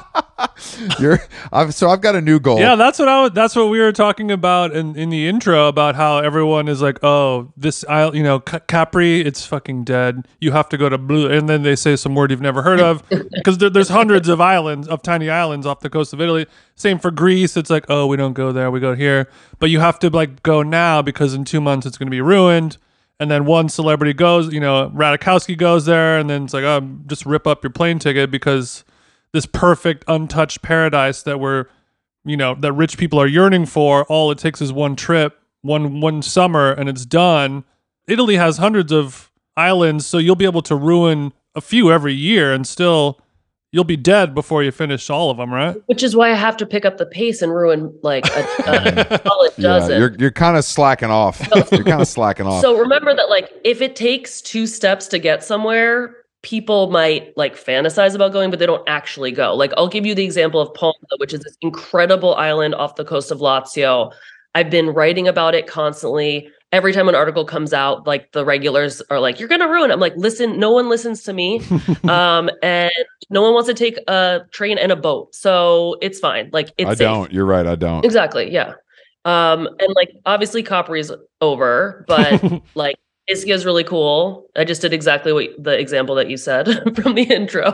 You're I've, so I've got a new goal. Yeah, that's what I was, that's what we were talking about in, in the intro about how everyone is like, oh, this isle, you know, C- Capri, it's fucking dead. You have to go to Blue, and then they say some word you've never heard of because there, there's hundreds of islands, of tiny islands off the coast of Italy. Same for Greece. It's like, oh, we don't go there, we go here, but you have to like go now because in two months it's going to be ruined. And then one celebrity goes, you know, Radikowski goes there, and then it's like, oh, just rip up your plane ticket because this perfect untouched paradise that we're, you know, that rich people are yearning for. All it takes is one trip, one one summer, and it's done. Italy has hundreds of islands, so you'll be able to ruin a few every year, and still you'll be dead before you finish all of them, right? Which is why I have to pick up the pace and ruin like a, a solid dozen. Yeah, you're you're kind of slacking off. You're kind of slacking off. So remember that, like, if it takes two steps to get somewhere, people might like fantasize about going, but they don't actually go. Like, I'll give you the example of Ponza, which is this incredible island off the coast of Lazio. I've been writing about it constantly. Every time an article comes out, like the regulars are like, you're going to ruin it. I'm like, listen, no one listens to me. um, and no one wants to take a train and a boat. So it's fine. Like, it's I safe. don't. You're right. I don't. Exactly. Yeah. Um, and like, obviously Capri's over, but like, Ischia is really cool. I just did exactly what the example that you said from the intro.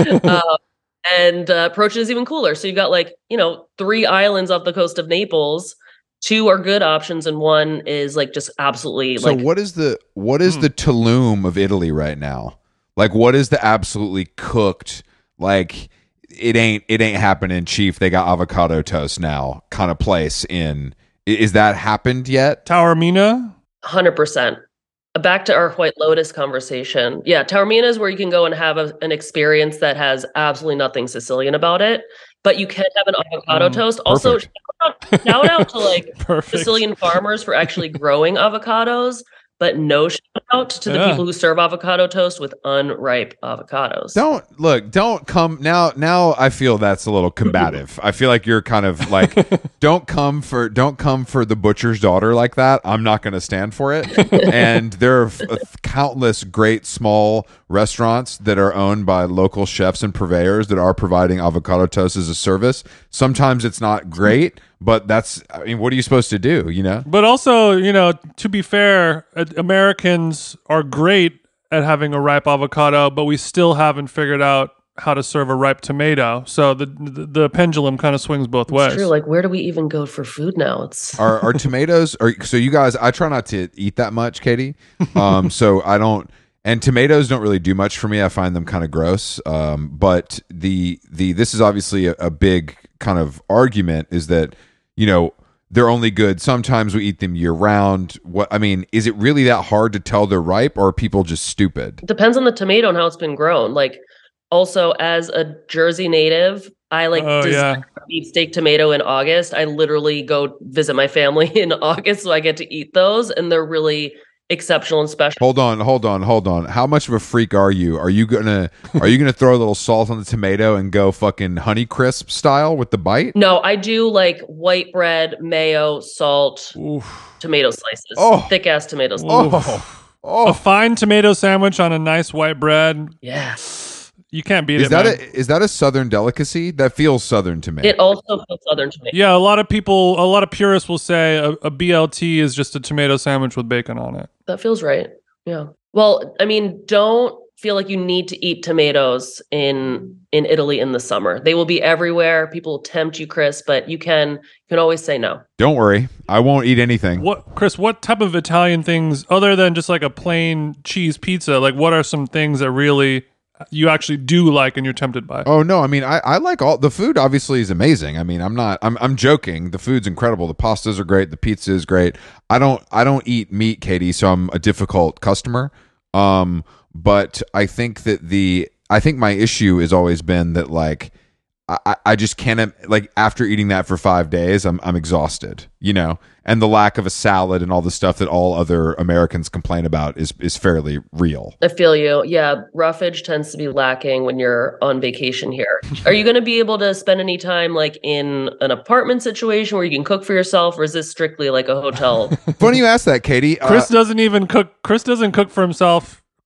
uh, and uh, Proce is even cooler. So you've got like, you know, three islands off the coast of Naples. Two are good options, and one is like just absolutely so like. So what is the what is mm. the Tulum of Italy right now? Like, what is the absolutely cooked, like it ain't it ain't happening, Chief? They got avocado toast now, kind of place in. Is that happened yet? Taormina? one hundred percent. Back to our White Lotus conversation. Yeah, Taormina is where you can go and have a, an experience that has absolutely nothing Sicilian about it, but you can have an avocado mm, toast. Also, shout out, shout out to like Sicilian farmers for actually growing avocados, but no shout out to the yeah. people who serve avocado toast with unripe avocados. Don't look, don't come now. Now I feel that's a little combative. I feel like you're kind of like, don't come for, don't come for the butcher's daughter like that. I'm not going to stand for it. And there are f- countless great small restaurants that are owned by local chefs and purveyors that are providing avocado toast as a service. Sometimes it's not great, but that's, I mean, what are you supposed to do, you know? But also, you know, to be fair, Americans are great at having a ripe avocado, but we still haven't figured out how to serve a ripe tomato. So the the, the pendulum kind of swings both it's ways. True. Like, where do we even go for food now? It's are, are tomatoes, are, so you guys, I try not to eat that much, Katie. Um, so I don't, and tomatoes don't really do much for me. I find them kind of gross. Um, but the the this is obviously a, a big kind of argument is that, you know, they're only good. Sometimes we eat them year round. What I mean, is it really that hard to tell they're ripe, or are people just stupid? It depends on the tomato and how it's been grown. Like, also as a Jersey native, I like oh, yeah. beefsteak tomato in August. I literally go visit my family in August, so I get to eat those, and they're really exceptional and special. Hold on, hold on, hold on. How much of a freak are you? Are you gonna are you gonna throw a little salt on the tomato and go fucking Honey Crisp style with the bite? No, I do like white bread, mayo, salt, Oof. tomato slices, oh. thick ass tomato slices. Oh. Oh. A fine tomato sandwich on a nice white bread. Yeah. You can't beat is it, that man. A, is that a Southern delicacy? That feels Southern to me. It also feels Southern to me. Yeah, a lot of people, a lot of purists will say a, a B L T is just a tomato sandwich with bacon on it. That feels right. Yeah. Well, I mean, don't feel like you need to eat tomatoes in in Italy in the summer. They will be everywhere. People will tempt you, Chris, but you can you can always say no. Don't worry. I won't eat anything. What, Chris, what type of Italian things, other than just like a plain cheese pizza, like what are some things that really you actually do like and you're tempted by? Oh no, I mean I, I like all the food. Obviously is amazing. I mean I'm not I'm I'm joking. The food's incredible. The pastas are great. The pizza is great. I don't I don't eat meat, Katie, so I'm a difficult customer. Um, but I think that the I think my issue has always been that like I, I just can't like after eating that for five days I'm I'm exhausted, you know, and the lack of a salad and all the stuff that all other Americans complain about is is fairly real. I feel you. Yeah, roughage tends to be lacking when you're on vacation here. Are you going to be able to spend any time like in an apartment situation where you can cook for yourself, or is this strictly like a hotel? Funny you ask that, Katie. Chris uh, doesn't even cook. Chris doesn't cook for himself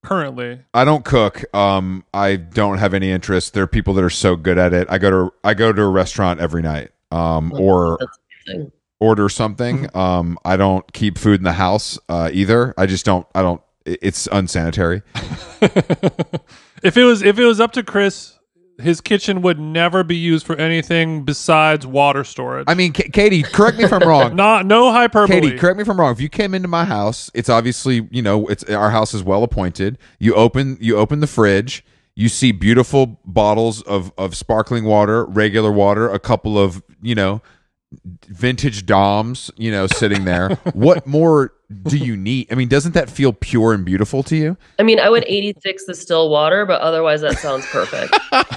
currently? I don't cook. Um, I don't have any interest. There are people that are so good at it. I go to I go to a restaurant every night, um, or That's amazing. order something. um, I don't keep food in the house uh, either. I just don't. I don't. it- It's unsanitary. If it was if it was up to Chris, his kitchen would never be used for anything besides water storage. I mean, K- Katie, correct me if I'm wrong. Not no hyperbole. Katie, correct me if I'm wrong. If you came into my house, it's obviously, you know, it's our house is well appointed. You open you open the fridge, you see beautiful bottles of of sparkling water, regular water, a couple of, you know, vintage Doms, you know, sitting there. What more do you need? I mean, doesn't that feel pure and beautiful to you? I mean, I would eighty-six the still water, but otherwise that sounds perfect.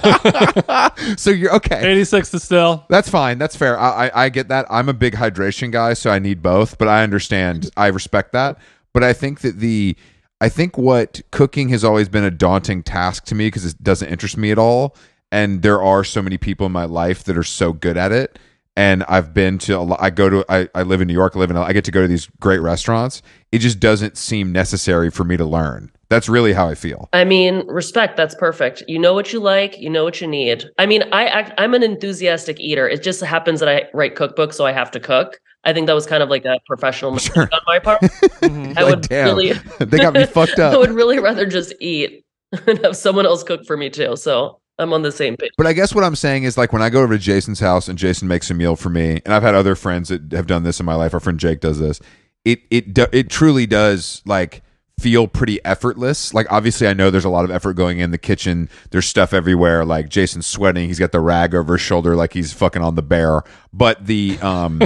So you're okay. eighty-six to still. That's fine. That's fair. I, I I get that. I'm a big hydration guy, so I need both. But I understand. I respect that. But I think that the I think what cooking has always been a daunting task to me because it doesn't interest me at all. And there are so many people in my life that are so good at it. And I've been to a lot. I go to. I, I live in New York. I live in. I get to go to these great restaurants. It just doesn't seem necessary for me to learn. That's really how I feel. I mean, respect. That's perfect. You know what you like. You know what you need. I mean, I act, I'm an enthusiastic eater. It just happens that I write cookbooks, so I have to cook. I think that was kind of like a professional mistake Sure. on my part. Mhm. I Like, would damn, really, they got me fucked up. I would really rather just eat and have someone else cook for me too. So I'm on the same page. But I guess what I'm saying is, like, when I go over to Jason's house and Jason makes a meal for me, and I've had other friends that have done this in my life. Our friend Jake does this. It it do- it truly does like feel pretty effortless. Like, obviously, I know there's a lot of effort going in the kitchen. There's stuff everywhere. Like, Jason's sweating. He's got the rag over his shoulder, like he's fucking on the bear. But the um,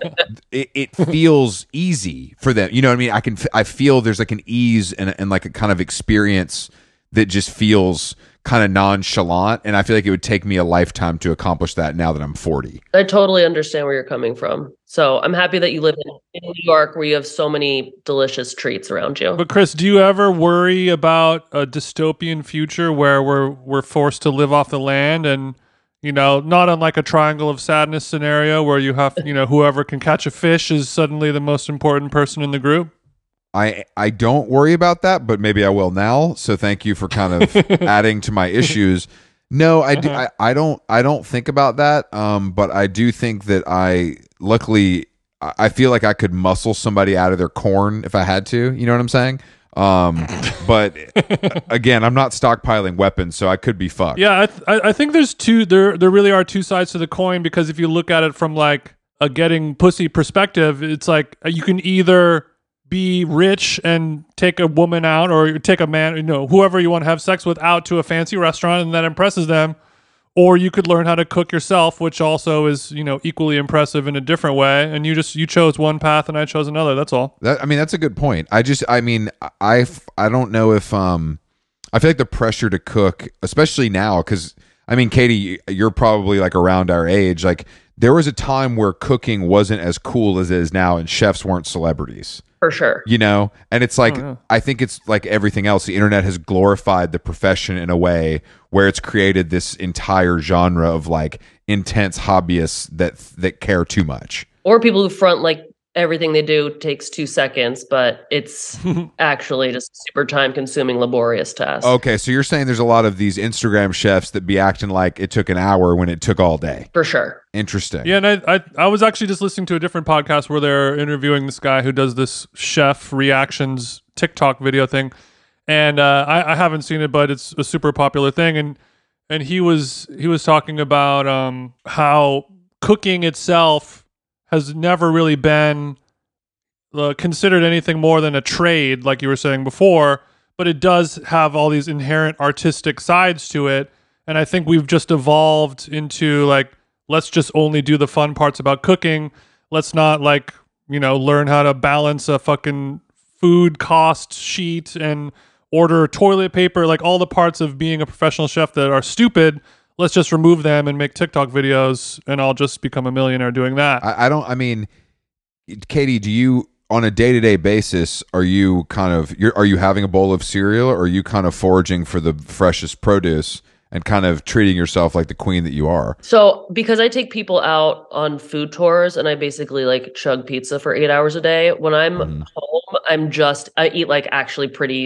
it, it feels easy for them. You know what I mean? I can f- I feel there's like an ease and and like a kind of experience that just feels kind of nonchalant, and I feel like it would take me a lifetime to accomplish that now that I'm forty. I totally understand where you're coming from. So I'm happy that you live in, in New York where you have so many delicious treats around you. But Chris, do you ever worry about a dystopian future where we're we're forced to live off the land and, you know, not unlike a triangle of sadness scenario where you have, you know, whoever can catch a fish is suddenly the most important person in the group? I I don't worry about that, but maybe I will now. So thank you for kind of adding to my issues. No, I do. Uh-huh. I, I don't. I don't think about that. Um, but I do think that I luckily I I feel like I could muscle somebody out of their corn if I had to. You know what I'm saying? Um, but again, I'm not stockpiling weapons, so I could be fucked. Yeah, I, th- I I think there's two. There there really are two sides to the coin because if you look at it from like a getting pussy perspective, it's like you can either be rich and take a woman out, or take a man, you know, whoever you want to have sex with, out to a fancy restaurant, and that impresses them. Or you could learn how to cook yourself, which also is, you know, equally impressive in a different way. And you just you chose one path, and I chose another. That's all. That, I mean, that's a good point. I just, I mean, I, I don't know if, um, I feel like the pressure to cook, especially now, because, I mean, Katie, you're probably like around our age. Like, there was a time where cooking wasn't as cool as it is now, and chefs weren't celebrities. For sure. You know, and it's like, Oh, yeah. I think it's like everything else. The internet has glorified the profession in a way where it's created this entire genre of like intense hobbyists that that care too much. Or people who front like everything they do takes two seconds, but it's actually just a super time consuming, laborious task. Okay, so you're saying there's a lot of these Instagram chefs that be acting like it took an hour when it took all day. For sure. Interesting. Yeah, and I, I I was actually just listening to a different podcast where they're interviewing this guy who does this chef reactions TikTok video thing, and uh, I, I haven't seen it, but it's a super popular thing, and and he was he was talking about um, how cooking itself has never really been uh, considered anything more than a trade, like you were saying before, but it does have all these inherent artistic sides to it, and I think we've just evolved into like, let's just only do the fun parts about cooking. Let's not like, you know, learn how to balance a fucking food cost sheet and order toilet paper, like all the parts of being a professional chef that are stupid. Let's just remove them and make TikTok videos, and I'll just become a millionaire doing that. I, I don't. I mean, Katie, do you on a day to day basis are you kind of you're are you having a bowl of cereal, or are you kind of foraging for the freshest produce and kind of treating yourself like the queen that you are? So because I take people out on food tours and I basically like chug pizza for eight hours a day, when I'm Mhm. home, I'm just, I eat like actually pretty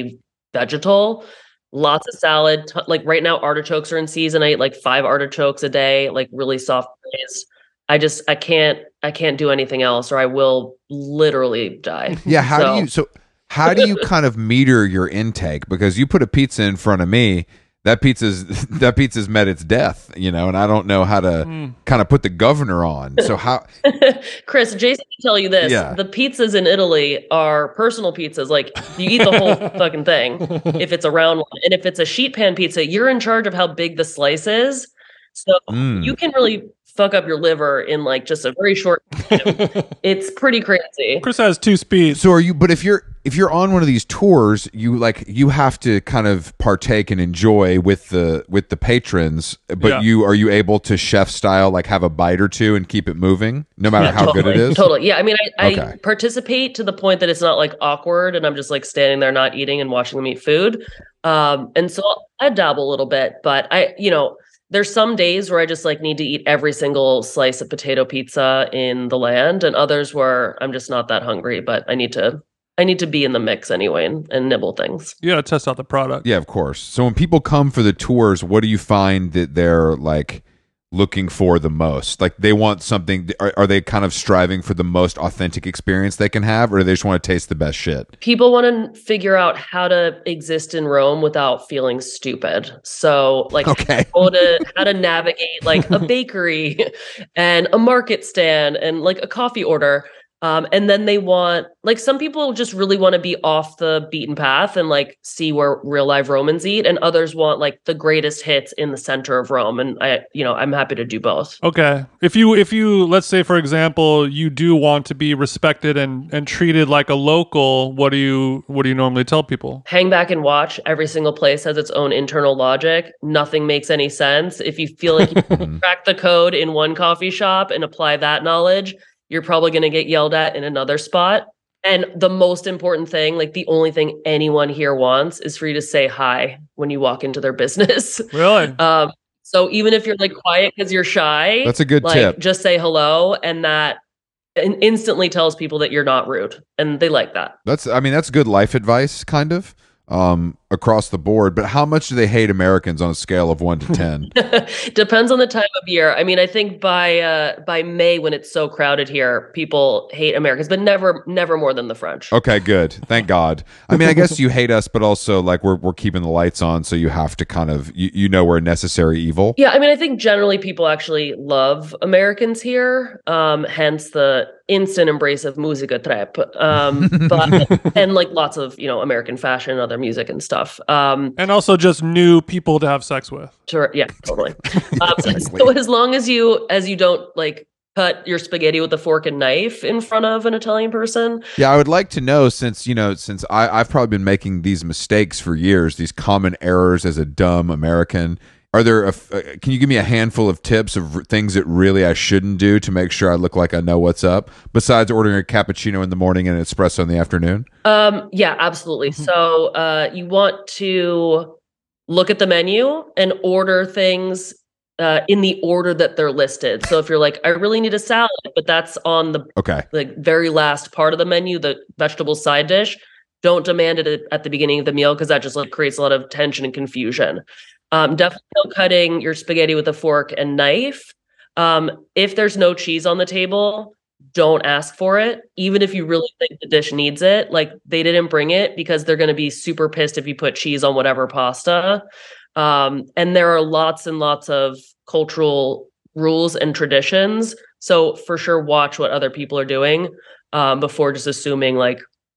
vegetal. Lots of salad. T- like right now, artichokes are in season. I eat like five artichokes a day, like really soft braised. I just I can't I can't do anything else, or I will literally die. Yeah, how So- do you so how do you kind of meter your intake? Because you put a pizza in front of me, that pizza's that pizza's met its death, you know, and I don't know how to Mm. kind of put the governor on. So how Chris, Jason can tell you this. Yeah. The pizzas in Italy are personal pizzas. Like you eat the whole fucking thing if it's a round one. And if it's a sheet pan pizza, you're in charge of how big the slice is. So Mm. you can really fuck up your liver in like just a very short time. It's pretty crazy. Chris has two speeds. so are you but if you're if you're on one of these tours, you like you have to kind of partake and enjoy with the with the patrons, but Yeah. you are you able to chef style like have a bite or two and keep it moving no matter Yeah, how totally, good it is? Totally. Yeah. I mean, I, Okay. I participate to the point that it's not like awkward and I'm just like standing there not eating and watching them eat food. Um, and so I dabble a little bit, but I, you know, there's some days where I just like need to eat every single slice of potato pizza in the land, and others where I'm just not that hungry, but I need to I need to be in the mix anyway and, and nibble things. You got to test out the product. Yeah, of course. So when people come for the tours, what do you find that they're like looking for the most? Like they want something, are, are they kind of striving for the most authentic experience they can have, or do they just want to taste the best shit? People want to figure out how to exist in Rome without feeling stupid. So like Okay. how to how to navigate like a bakery and a market stand and like a coffee order. Um, and then they want like some people just really want to be off the beaten path and like see where real live Romans eat, and others want like the greatest hits in the center of Rome. And I, you know, I'm happy to do both. Okay. If you if you let's say for example, you do want to be respected and and treated like a local, what do you what do you normally tell people? Hang back and watch. Every single place has its own internal logic. Nothing makes any sense. If you feel like you can crack the code in one coffee shop and apply that knowledge, you're probably going to get yelled at in another spot. And the most important thing, like the only thing anyone here wants is for you to say hi when you walk into their business. Really? Um, so even if you're like quiet because you're shy, That's a good like tip. just say hello, and that in- instantly tells people that you're not rude, and they like that. That's, I mean, that's good life advice, kind of, um, across the board. But how much do they hate Americans on a scale of one to ten? Depends on the time of year. I mean, I think by uh, by May, when it's so crowded here, people hate Americans, but never never more than the French. Okay, good. Thank God. I mean, I guess you hate us, but also like we're we're keeping the lights on, so you have to kind of you, you know we're a necessary evil. Yeah, I mean, I think generally people actually love Americans here. Um, hence the instant embrace of musica trap, um, but and like lots of you know American fashion, other music and stuff. Um, And also just new people to have sex with. to, yeah, totally. um, exactly. So as long as you as you don't like cut your spaghetti with a fork and knife in front of an Italian person. Yeah, I would like to know since you know since I, I've probably been making these mistakes for years, these common errors as a dumb American. Are there? A, uh, can you give me a handful of tips of r- things that really I shouldn't do to make sure I look like I know what's up? Besides ordering a cappuccino in the morning and an espresso in the afternoon. Um, yeah, absolutely. So uh, you want to look at the menu and order things uh, in the order that they're listed. So if you're like, I really need a salad, but that's on the Okay. like very last part of the menu, the vegetable side dish, don't demand it at, at the beginning of the meal because that just like creates a lot of tension and confusion. Um, definitely no cutting your spaghetti with a fork and knife. Um, if there's no cheese on the table, don't ask for it, even if you really think the dish needs it. Like they didn't bring it because they're going to be super pissed if you put cheese on whatever pasta. Um, and there are lots and lots of cultural rules and traditions. So for sure, watch what other people are doing um, before just assuming like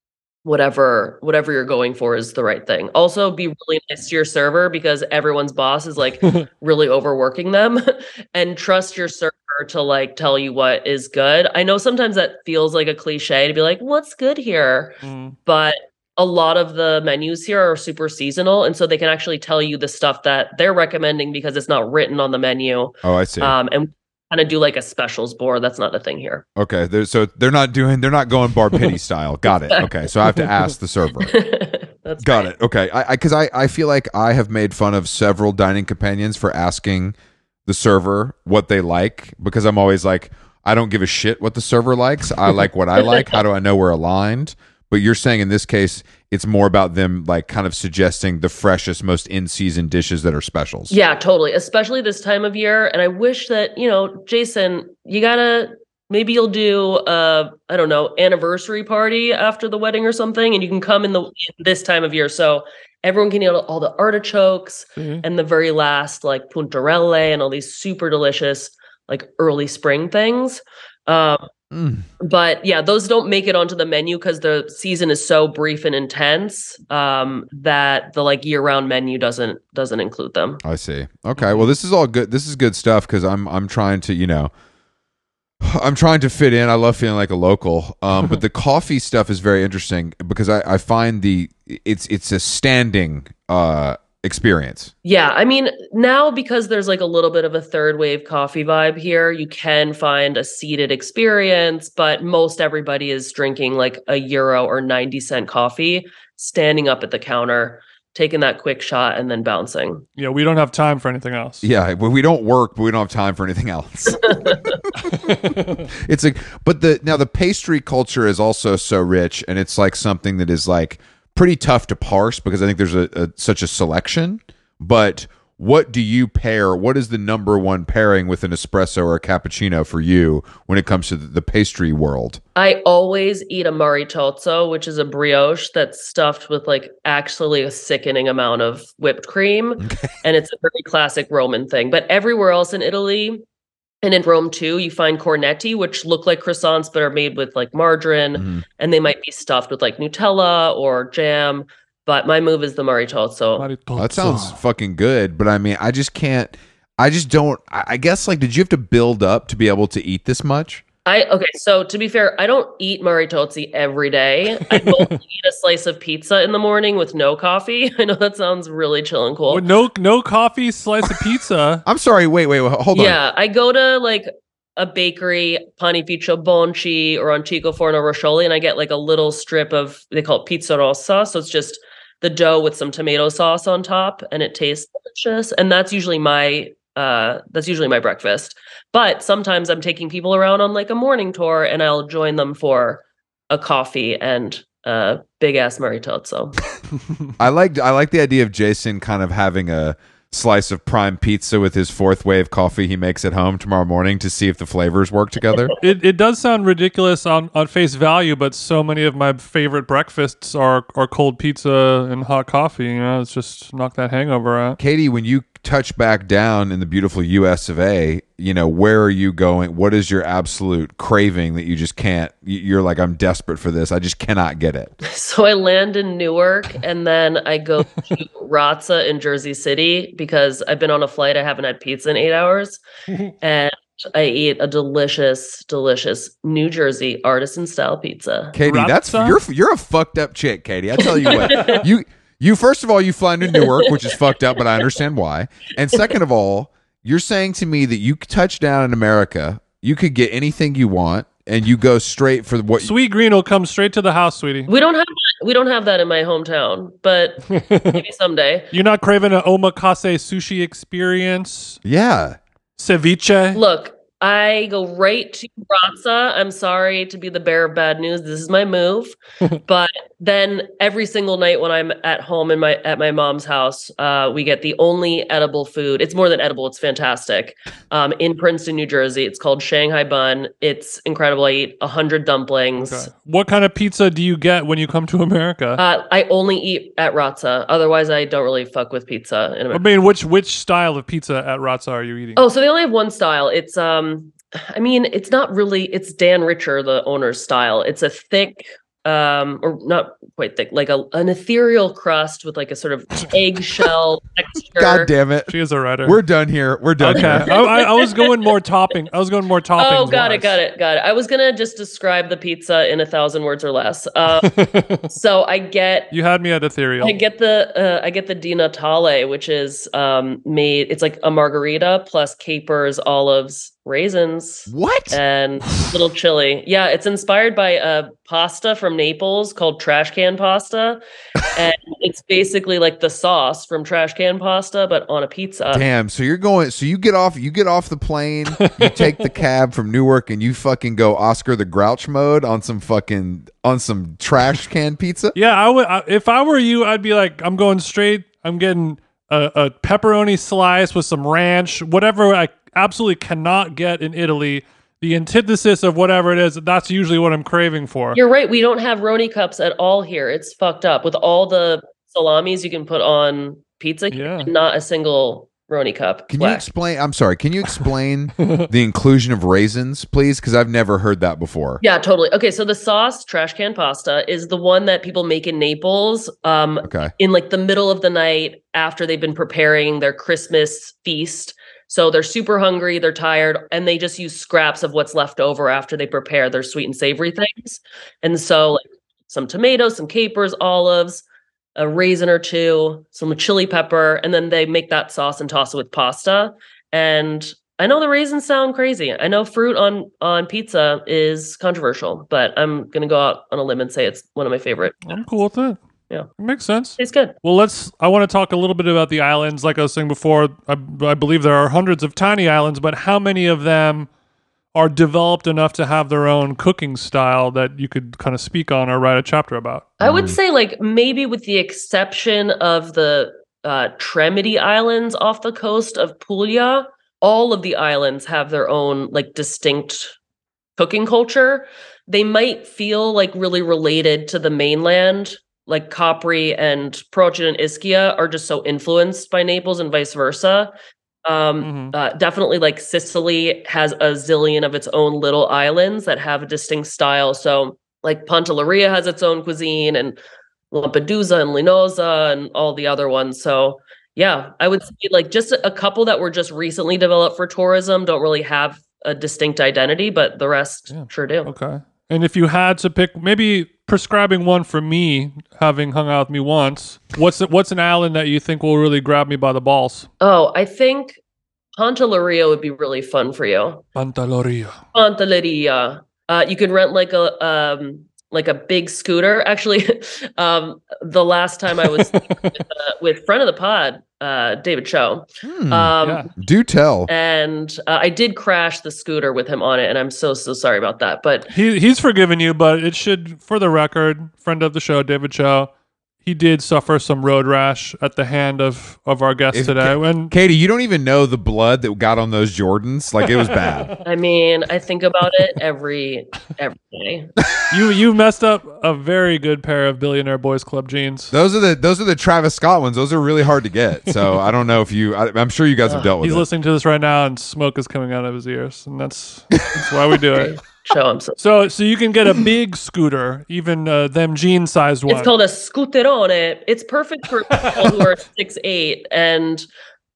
whatever whatever you're going for is the right thing. Also, be really nice to your server because everyone's boss is like really overworking them, and trust your server to like tell you what is good. I know sometimes that feels like a cliche to be like, what's good here? Mm. But a lot of the menus here are super seasonal, and so they can actually tell you the stuff that they're recommending because it's not written on the menu. Oh, I see. Um, and kind of do like a specials board. That's not a thing here. Okay, they're, so they're not doing they're not going bar pity style. Got it. Okay, so I have to ask the server. That's Got right. it. Okay, I because I, I feel like I have made fun of several dining companions for asking the server what they like because I'm always like I don't give a shit what the server likes. I like what I like. How do I know we're aligned? But you're saying in this case it's more about them like kind of suggesting the freshest, most in-season dishes that are specials. Yeah, totally. Especially this time of year. And I wish that, you know, Jason, you gotta, maybe you'll do a, I don't know, anniversary party after the wedding or something, and you can come in the in this time of year. So everyone can eat all the artichokes Mhm. and the very last like puntarelle and all these super delicious like early spring things. Um, Mm. But yeah, those don't make it onto the menu because the season is so brief and intense um, that the like year-round menu doesn't doesn't include them. I see. Okay. Well, this is all good. This is good stuff because I'm I'm trying to, you know, I'm trying to fit in. I love feeling like a local. Um, but the coffee stuff is very interesting because I, I find the it's it's a standing uh experience. Yeah, I mean, now because there's like a little bit of a third wave coffee vibe here, you can find a seated experience, but most everybody is drinking like a euro or ninety cent coffee, standing up at the counter, taking that quick shot and then bouncing. Yeah, we don't have time for anything else. Yeah, well, we don't work, but we don't have time for anything else. It's like, but the now the pastry culture is also so rich, and it's like something that is like pretty tough to parse because I think there's a, a such a selection. But what do you pair? What is the number one pairing with an espresso or a cappuccino for you when it comes to the, the pastry world? I always eat a maritozzo, which is a brioche that's stuffed with like actually a sickening amount of whipped cream. Okay. And it's a very classic Roman thing. But everywhere else in Italy and in Rome too, you find cornetti, which look like croissants but are made with like margarine, Mhm. and they might be stuffed with like Nutella or jam. But my move is the maritozzo. Maritozzo. That sounds fucking good, but I mean, I just can't. I just don't. I I guess like, did you have to build up to be able to eat this much? I okay, so to be fair, I don't eat maritozzi every day. I mostly eat a slice of pizza in the morning with no coffee. I know that sounds really chill and cool. With no no coffee, slice of pizza. I'm sorry. Wait, wait, wait hold on. Yeah, I go to like a bakery, Panificio Bonci or Antico Forno Roscioli, and I get like a little strip of, they call it pizza rossa. So it's just the dough with some tomato sauce on top, and it tastes delicious. And that's usually my uh that's usually my breakfast. But sometimes I'm taking people around on like a morning tour, and I'll join them for a coffee and a big ass maritozzo. I like I like the idea of Jason kind of having a slice of prime pizza with his fourth wave coffee he makes at home tomorrow morning to see if the flavors work together. It it does sound ridiculous on, on face value, but so many of my favorite breakfasts are are cold pizza and hot coffee. You know, it's just knock that hangover out. Katie, when you touch back down in the beautiful U S of A, you know, where are you going? What is your absolute craving that you just can't? you- You're like, I'm desperate for this. I just cannot get it. So I land in Newark, and then I go to Razza in Jersey City because I've been on a flight. I haven't had pizza in eight hours. And I eat a delicious, delicious New Jersey artisan style pizza. Katie, that's Razza? you're you're a fucked up chick, Katie. I tell you what, you you first of all you fly into Newark, which is fucked up, but I understand why. And second of all, you're saying to me that you touch down in America, you could get anything you want, and you go straight for what. Sweet Green will come straight to the house, sweetie. We don't have that. We don't have that in my hometown, but maybe someday. You're not craving an omakase sushi experience? Yeah, Ceviche? Look, I go right to Razza. I'm sorry to be the bearer of bad news. This is my move. But then every single night when I'm at home in my at my mom's house, uh, we get the only edible food. It's more than edible. It's fantastic. Um, in Princeton, New Jersey, it's called Shanghai Bun. It's incredible. I eat a hundred dumplings. Okay. What kind of pizza do you get when you come to America? Uh, I only eat at Razza. Otherwise, I don't really fuck with pizza in I America. mean, which which style of pizza at Razza are you eating? Oh, so they only have one style. It's um, I mean, it's not really. It's Dan Richer, the owner's style. It's a thick, um, or not quite thick, like a an ethereal crust with like a sort of eggshell texture. God damn it, She is a writer. we're done here. We're done okay. here. I, I, I was going more topping. I was going more toppings. Oh, got it, got it, got it. I was gonna just describe the pizza in a thousand words or less. Uh, so I get You had me at ethereal. I get the uh, I get the Di Natale, which is um, made. It's like a margarita plus capers, olives, raisins. What? And little chili. Yeah, it's inspired by a pasta from Naples called trash can pasta. And it's basically like the sauce from trash can pasta, but on a pizza. Damn. So you're going, so you get off, you get off the plane, you take the cab from Newark and you fucking go Oscar the Grouch mode on some fucking, on some trash can pizza? Yeah, I would. I, if I were you, I'd be like, I'm going straight. I'm getting a, a pepperoni slice with some ranch, whatever I absolutely cannot get in Italy. The antithesis of whatever it is, that's usually what I'm craving for. You're right. We don't have Roni cups at all here. It's fucked up with all the salamis you can put on pizza. Yeah. Not a single Roni cup. Can you Black. explain? I'm sorry. Can you explain the inclusion of raisins, please? Because I've never heard that before. Yeah, totally. Okay, so the sauce, trash can pasta, is the one that people make in Naples um, Okay. in like the middle of the night after they've been preparing their Christmas feast. So they're super hungry, they're tired, and they just use scraps of what's left over after they prepare their sweet and savory things. And so like some tomatoes, some capers, olives, a raisin or two, some chili pepper, and then they make that sauce and toss it with pasta. And I know the raisins sound crazy. I know fruit on on pizza is controversial, but I'm gonna go out on a limb and say it's one of my favorite. I'm cool with it. Yeah. It makes sense. Tastes good. Well, let's. I want to talk a little bit about the islands. Like I was saying before, I, I believe there are hundreds of tiny islands, but how many of them are developed enough to have their own cooking style that you could kind of speak on or write a chapter about? I would say, like, maybe with the exception of the uh, Tremiti Islands off the coast of Puglia, all of the islands have their own, like, distinct cooking culture. They might feel, like, really related to the mainland. Like Capri and Procida and Ischia are just so influenced by Naples and vice versa. Um, Mm-hmm. uh, definitely like Sicily has a zillion of its own little islands that have a distinct style. So like Pantelleria has its own cuisine, and Lampedusa and Linosa and all the other ones. So yeah, I would say like just a couple that were just recently developed for tourism don't really have a distinct identity, but the rest Yeah. sure do. Okay. And if you had to pick, maybe prescribing one for me, having hung out with me once, what's what's an island that you think will really grab me by the balls? Oh, I think Pantelleria would be really fun for you. Pantelleria. Pantelleria. Uh, you can rent like a um, like a big scooter. Actually, um, the last time I was with, uh, with friend of the pod, uh, David Cho, Hmm. um, Yeah. Do tell. and uh, I did crash the scooter with him on it, and I'm so so sorry about that. But He he's forgiven you, but it should, for the record, friend of the show, David Cho, he did suffer some road rash at the hand of of our guest If today. Ka- When Katie, you don't even know the blood that got on those Jordans. Like, it was bad. I mean, I think about it every every day. you you messed up a very good pair of Billionaire Boys Club jeans. Those are the those are the Travis Scott ones. Those are really hard to get. So I don't know if you. I, I'm sure you guys have dealt with He's it. listening to this right now, and smoke is coming out of his ears, and that's that's why we do it. Show him. So So so you can get a big scooter, even uh, them jean sized one. it's called a scooterone. It's perfect for people who are six eight, and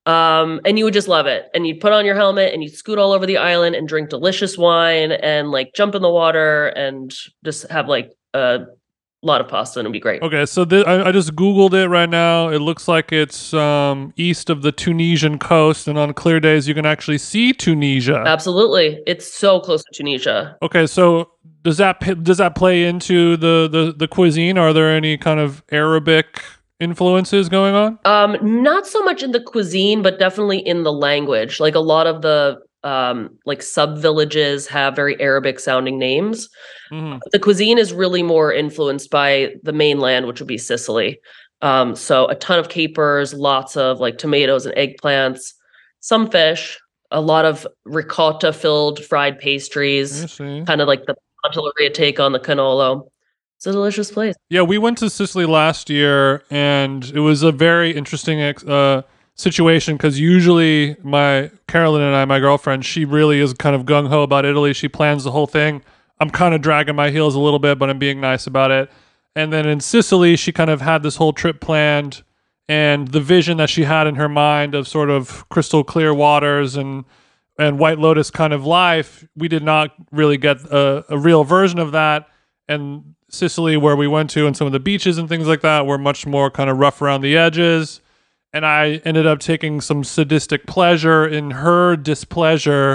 um, and you would just love it. And you'd put on your helmet and you'd scoot all over the island and drink delicious wine and like jump in the water and just have like a lot of pasta and it'd be great. Okay, so th- I, I just Googled it right now. It looks like it's um, east of the Tunisian coast, and on clear days you can actually see Tunisia. Absolutely, it's so close to Tunisia. Okay, so does that p- does that play into the, the, the cuisine? Are there any kind of Arabic influences going on? Um, not so much in the cuisine, but definitely in the language. Like a lot of the um, like sub villages have very Arabic sounding names. Mhm. The cuisine is really more influenced by the mainland, which would be Sicily. Um, so a ton of capers, lots of like tomatoes and eggplants, some fish, a lot of ricotta filled fried pastries, I see. kind of like the Pantelleria take on the cannolo. It's a delicious place. Yeah, we went to Sicily last year, and it was a very interesting ex- uh, situation because usually my Carolyn and I, my girlfriend, she really is kind of gung ho about Italy. She plans the whole thing. I'm kind of dragging my heels a little bit, but I'm being nice about it. And then in Sicily, she kind of had this whole trip planned, and the vision that she had in her mind of sort of crystal clear waters and and White Lotus kind of life, we did not really get a, a real version of that. And Sicily, where we went to, and some of the beaches and things like that were much more kind of rough around the edges. And I ended up taking some sadistic pleasure in her displeasure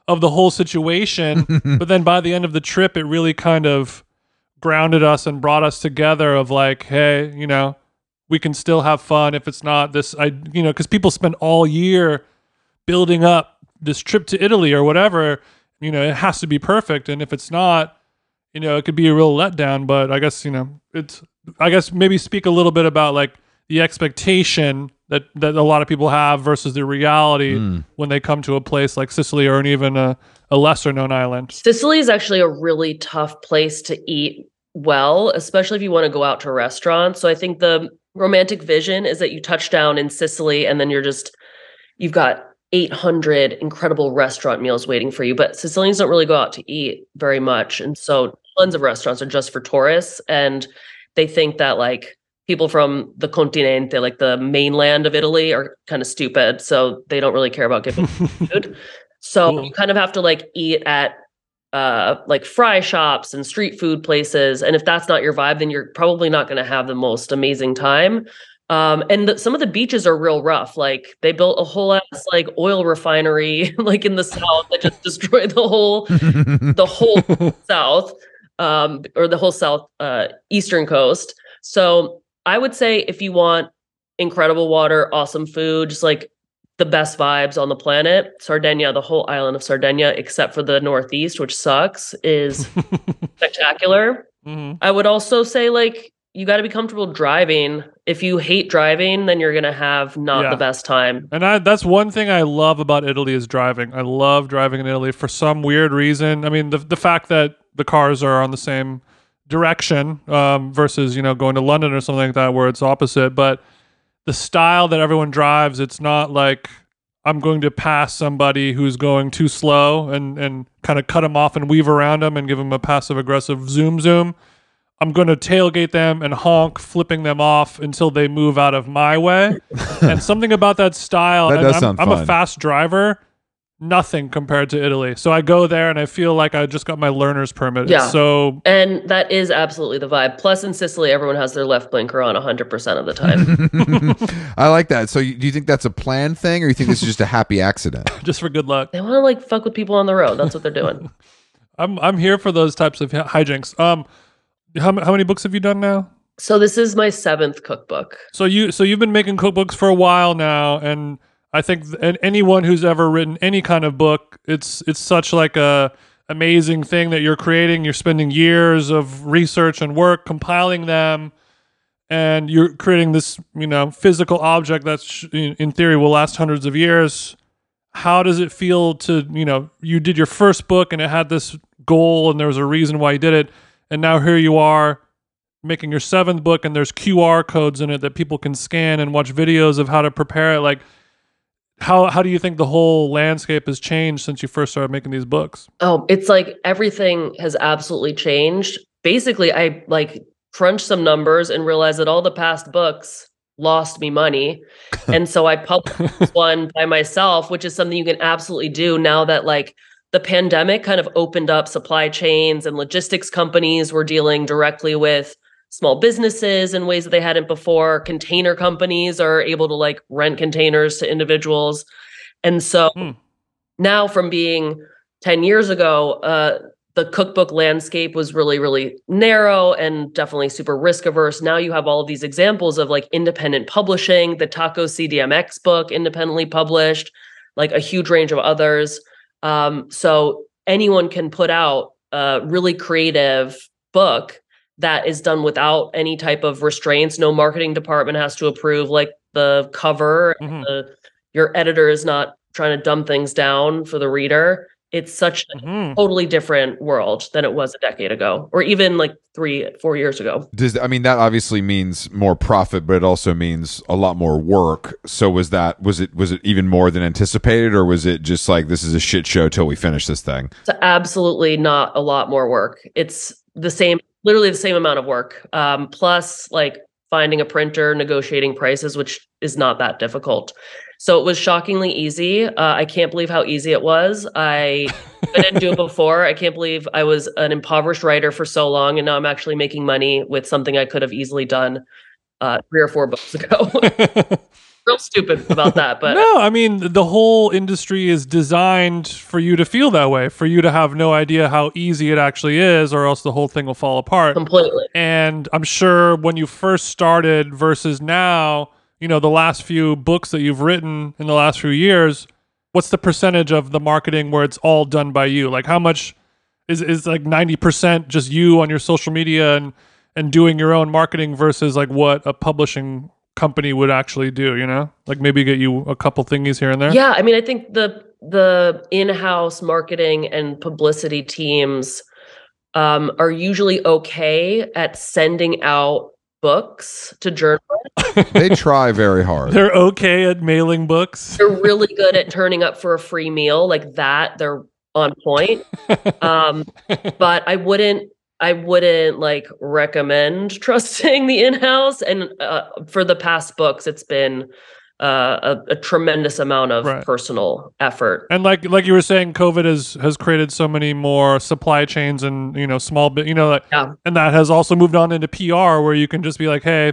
of the whole situation. But then by the end of the trip, it really kind of grounded us and brought us together of like, hey, you know, we can still have fun if it's not this, I, you know, because people spend all year building up this trip to Italy or whatever, you know, it has to be perfect. And if it's not, you know, it could be a real letdown. But I guess, you know, it's, I guess maybe speak a little bit about like the expectation that, that a lot of people have versus the reality mm. when they come to a place like Sicily or even a, a lesser known island. Sicily is actually a really tough place to eat well, especially if you want to go out to restaurants. So I think the romantic vision is that you touch down in Sicily and then you're just, you've got eight hundred incredible restaurant meals waiting for you. But Sicilians don't really go out to eat very much. And so tons of restaurants are just for tourists. And they think that like people from the continente, like the mainland of Italy, are kind of stupid. So they don't really care about giving food. So cool. You kind of have to like eat at uh, like fry shops and street food places. And if that's not your vibe, then you're probably not going to have the most amazing time. Um, and the, some of the beaches are real rough. Like they built a whole ass like oil refinery, like in the South that just destroyed the whole, the whole South, um, or the whole South, uh, Eastern coast. So I would say if you want incredible water, awesome food, just like the best vibes on the planet, Sardinia, the whole island of Sardinia, except for the Northeast, which sucks, is spectacular. Mm-hmm. I would also say like, you got to be comfortable driving. If you hate driving, then you're going to have not yeah. the best time. And I, that's one thing I love about Italy is driving. I love driving in Italy for some weird reason. I mean, the the fact that the cars are on the same direction um, versus, you know, going to London or something like that where it's opposite. But the style that everyone drives, it's not like I'm going to pass somebody who's going too slow and, and kind of cut them off and weave around them and give them a passive aggressive zoom zoom. I'm going to tailgate them and honk, flipping them off until they move out of my way. And something about that style, that and does I'm, sound I'm fun. a fast driver, nothing compared to Italy. So I go there and I feel like I just got my learner's permit. Yeah. So, and that is absolutely the vibe. Plus in Sicily, everyone has their left blinker on one hundred percent of the time. I like that. So you, do you think that's a planned thing or you think this is just a happy accident? Just for good luck. They want to like fuck with people on the road. That's what they're doing. I'm I'm here for those types of hijinks. Um, How, how many books have you done now? So this is my seventh cookbook. So you so you've been making cookbooks for a while now, and I think th- anyone who's ever written any kind of book, it's it's such like a amazing thing that you're creating. You're spending years of research and work compiling them, and you're creating this, you know, physical object that's in theory will last hundreds of years. How does it feel to, you know, you did your first book and it had this goal and there was a reason why you did it. And now here you are making your seventh book and there's Q R codes in it that people can scan and watch videos of how to prepare it. Like, how how do you think the whole landscape has changed since you first started making these books? Oh, it's like everything has absolutely changed. Basically, I like crunched some numbers and realized that all the past books lost me money. And so I published one by myself, which is something you can absolutely do now that like the pandemic kind of opened up supply chains and logistics companies were dealing directly with small businesses in ways that they hadn't before. Container companies are able to like rent containers to individuals. And so mm. now from being ten years ago, uh, the cookbook landscape was really, really narrow and definitely super risk averse. Now you have all of these examples of like independent publishing, the Taco C D M X book independently published, like a huge range of others. Um, so anyone can put out a really creative book that is done without any type of restraints. No marketing department has to approve like the cover. Mm-hmm. The, your editor is not trying to dumb things down for the reader. It's such a mm-hmm. totally different world than it was a decade ago, or even like three, four years ago. Does I mean that obviously means more profit, but it also means a lot more work. So was that was it was it even more than anticipated, or was it just like this is a shit show till we finish this thing? It's absolutely not a lot more work. It's the same, literally the same amount of work. Um, plus, like finding a printer, negotiating prices, which is not that difficult. So it was shockingly easy. Uh, I can't believe how easy it was. I, I didn't do it before. I can't believe I was an impoverished writer for so long, and now I'm actually making money with something I could have easily done uh, three or four books ago. real stupid about that. But no, I mean, the whole industry is designed for you to feel that way, for you to have no idea how easy it actually is, or else the whole thing will fall apart. Completely. And I'm sure when you first started versus now, you know, the last few books that you've written in the last few years, what's the percentage of the marketing where it's all done by you? Like how much is is like ninety percent just you on your social media and and doing your own marketing versus like what a publishing company would actually do, you know? Like maybe get you a couple thingies here and there? Yeah, I mean, I think the the in-house marketing and publicity teams um, are usually okay at sending out books to journalists. They try very hard. They're okay at mailing books. They're really good at turning up for a free meal like that. They're on point. Um, but I wouldn't I wouldn't like recommend trusting the in-house. And uh, for the past books, it's been uh, a, a tremendous amount of Right. personal effort. And like like you were saying, COVID has has created so many more supply chains and, you know, small bit, you know, like, Yeah. and that has also moved on into P R where you can just be like, hey,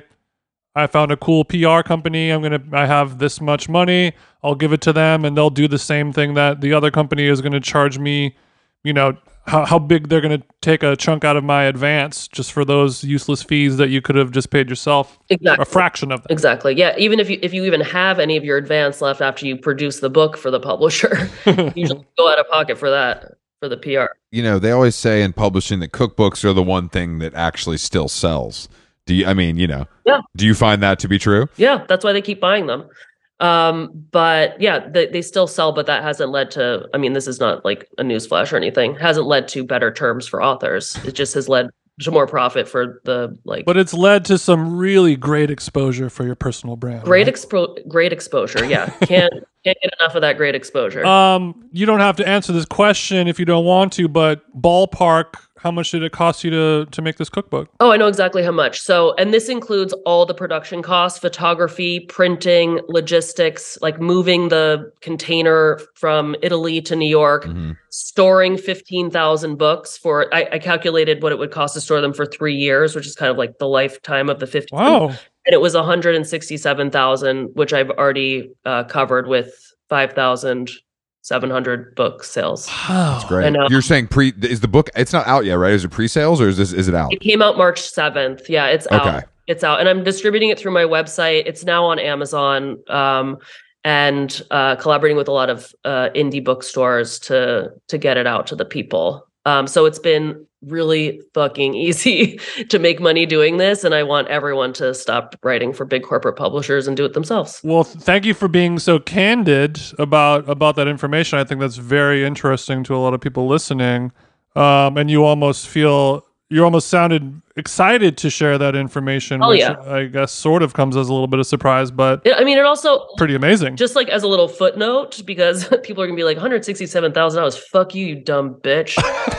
I found a cool P R company. I'm going to, I have this much money. I'll give it to them and they'll do the same thing that the other company is going to charge me, you know, how, how big they're going to take a chunk out of my advance just for those useless fees that you could have just paid yourself. Exactly. A fraction of that. Exactly. Yeah. Even if you if you even have any of your advance left after you produce the book for the publisher, you usually go out of pocket for that, for the P R. You know, they always say in publishing that cookbooks are the one thing that actually still sells. Do you, I mean, you know, Yeah. do you find that to be true? Yeah, that's why they keep buying them. Um, but yeah, they, they still sell, but that hasn't led to, I mean, this is not like a newsflash or anything, hasn't led to better terms for authors. It just has led to more profit for the like But it's led to some really great exposure for your personal brand. great right? expo- great exposure. Yeah. Can't can't get enough of that great exposure. Um, you don't have to answer this question if you don't want to, but ballpark, how much did it cost you to to make this cookbook? Oh, I know exactly how much. So, and this includes all the production costs, photography, printing, logistics, like moving the container from Italy to New York, Mhm. storing fifteen thousand books for, I, I calculated what it would cost to store them for three years, which is kind of like the lifetime of the fifteen. Wow. And it was one hundred sixty-seven thousand, which I've already uh, covered with five thousand seven hundred book sales. Wow. Great. I know. You're saying pre is the book? It's not out yet, right? Is it pre-sales or is this is it out? It came out March seventh. Yeah, it's Okay. out. It's out. And I'm distributing it through my website. It's now on Amazon um, and uh, collaborating with a lot of uh, indie bookstores to to get it out to the people. Um, so it's been really fucking easy to make money doing this. And I want everyone to stop writing for big corporate publishers and do it themselves. Well, th- thank you for being so candid about about that information. I think that's very interesting to a lot of people listening. Um, and you almost feel you almost sounded excited to share that information, Oh, which yeah. I guess sort of comes as a little bit of surprise, but It- I mean, it also pretty amazing. just like as a little footnote, because people are gonna be like one hundred sixty-seven thousand dollars. Fuck you, you dumb bitch.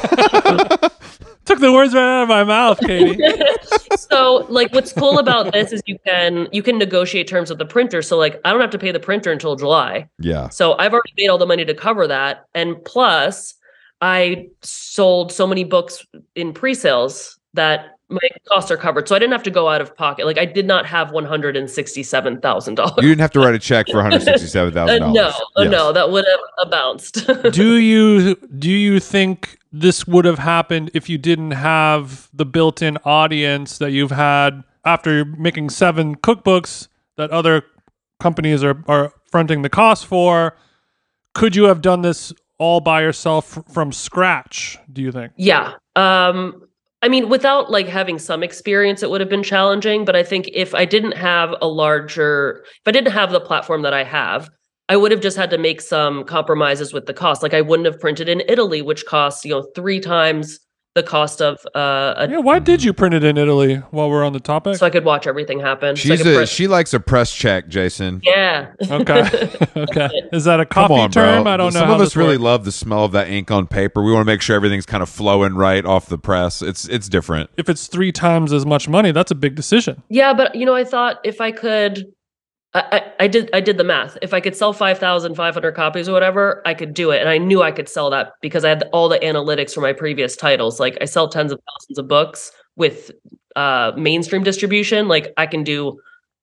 Took the words right out of my mouth, Katie. So like what's cool about this is you can you can negotiate terms with the printer. So like I don't have to pay the printer until July. Yeah. So I've already made all the money to cover that. And plus I sold so many books in pre-sales that my costs are covered. So I didn't have to go out of pocket. Like I did not have one hundred sixty-seven thousand dollars. You didn't have to write a check for one hundred sixty-seven thousand Uh, dollars. no, uh, no, that would have uh, bounced. do you do you think this would have happened if you didn't have the built-in audience that you've had after making seven cookbooks that other companies are, are fronting the cost for? Could you have done this all by yourself f- from scratch, do you think? Yeah. Um, I mean, without like having some experience, it would have been challenging. But I think if I didn't have a larger, if I didn't have the platform that I have, I would have just had to make some compromises with the cost. Like I wouldn't have printed in Italy, which costs, you know, three times the cost of uh, a Yeah, why did you print it in Italy while we're on the topic? so I could watch everything happen. So I She's could a print- she likes a press check, Jason. yeah. Okay. Okay. Is that a Come coffee on, term? bro. I don't know. Some how of us this really works. love the smell of that ink on paper. We want to make sure everything's kind of flowing right off the press. It's it's different. If it's three times as much money, that's a big decision. Yeah, but you know, I thought if I could, I, I, I did I did the math. If I could sell five thousand five hundred copies or whatever, I could do it, and I knew I could sell that because I had all the analytics for my previous titles. Like I sell tens of thousands of books with uh, mainstream distribution. Like I can do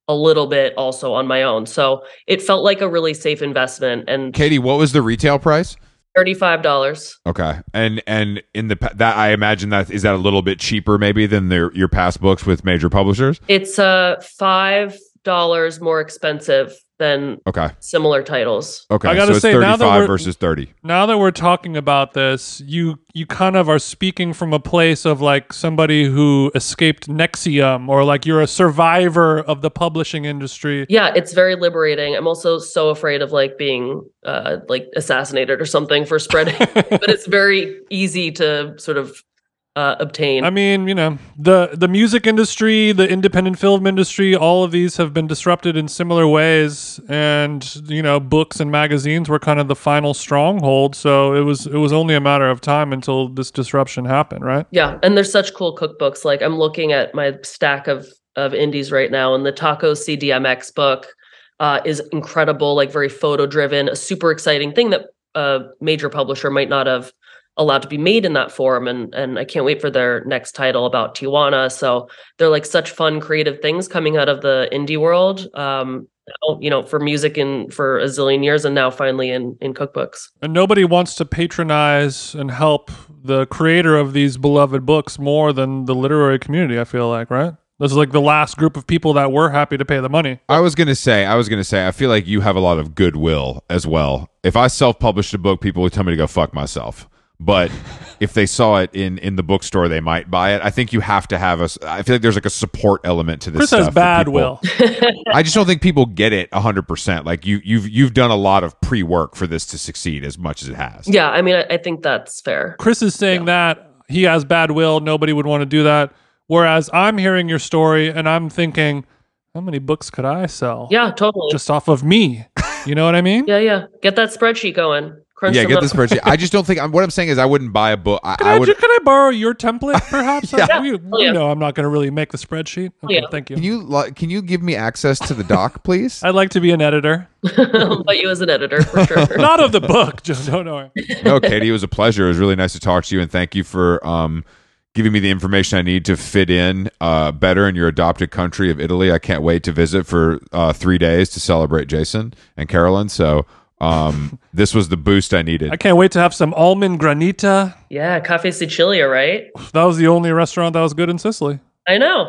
a little bit also on my own. So it felt like a really safe investment. And Katie, what was the retail price? thirty-five dollars. Okay, and and in the pa- that I imagine that is that a little bit cheaper maybe than their your past books with major publishers. It's uh five dollars more expensive than Okay, similar titles. okay. I gotta so it's say, now that thirty-five we're- versus thirty. Now that we're talking about this, you you kind of are speaking from a place of like somebody who escaped Nexium, or like you're a survivor of the publishing industry. Yeah, it's very liberating. I'm also so afraid of like being uh like assassinated or something for spreading, but it's very easy to sort of uh obtain. I mean, you know, the the music industry, the independent film industry, all of these have been disrupted in similar ways, and you know, books and magazines were kind of the final stronghold. So it was it was only a matter of time until this disruption happened, right? Yeah, and there's such cool cookbooks. Like I'm looking at my stack of of indies right now, and the Taco C D M X book uh, is incredible. Like very photo driven, a super exciting thing that a major publisher might not have allowed to be made in that form. And and I can't wait for their next title about Tijuana. So they're like such fun, creative things coming out of the indie world. Um, you know, for music and for a zillion years, and now finally in in cookbooks. And nobody wants to patronize and help the creator of these beloved books more than the literary community, I feel like, right? This is like the last group of people that were happy to pay the money. I was gonna say, I was gonna say, I feel like you have a lot of goodwill as well. If I self-published a book, people would tell me to go fuck myself. But if they saw it in, in the bookstore, they might buy it. I think you have to have a. I feel like there's like a support element to this. Chris stuff has for bad people. will. I just don't think people get it a hundred percent. Like you, you've you've done a lot of pre work for this to succeed as much as it has. Yeah, I mean, I, I think that's fair. Chris is saying that he has bad will. Nobody would want to do that. Whereas I'm hearing your story and I'm thinking, how many books could I sell? Yeah, totally. Just off of me. You know what I mean? Yeah, yeah. Get that spreadsheet going. Crunch Yeah, some get up. the spreadsheet. I just don't think. I'm, what I'm saying is, I wouldn't buy a book. I, Can I I, would. ju- can I borrow your template, perhaps? Yeah. We, Oh, we yeah. know I'm not going to really make the spreadsheet. Okay, Yeah. thank you. Can you li- can you give me access to the doc, please? I'd like to be an editor. I'll put you as an editor for sure. Not of the book, just don't know. No, Katie, it was a pleasure. It was really nice to talk to you, and thank you for um, giving me the information I need to fit in uh, better in your adopted country of Italy. I can't wait to visit for uh, three days to celebrate Jason and Carolyn. So um, this was the boost I needed. I can't wait to have some almond granita. Yeah, Cafe Sicilia, right? That was the only restaurant that was good in Sicily. I know.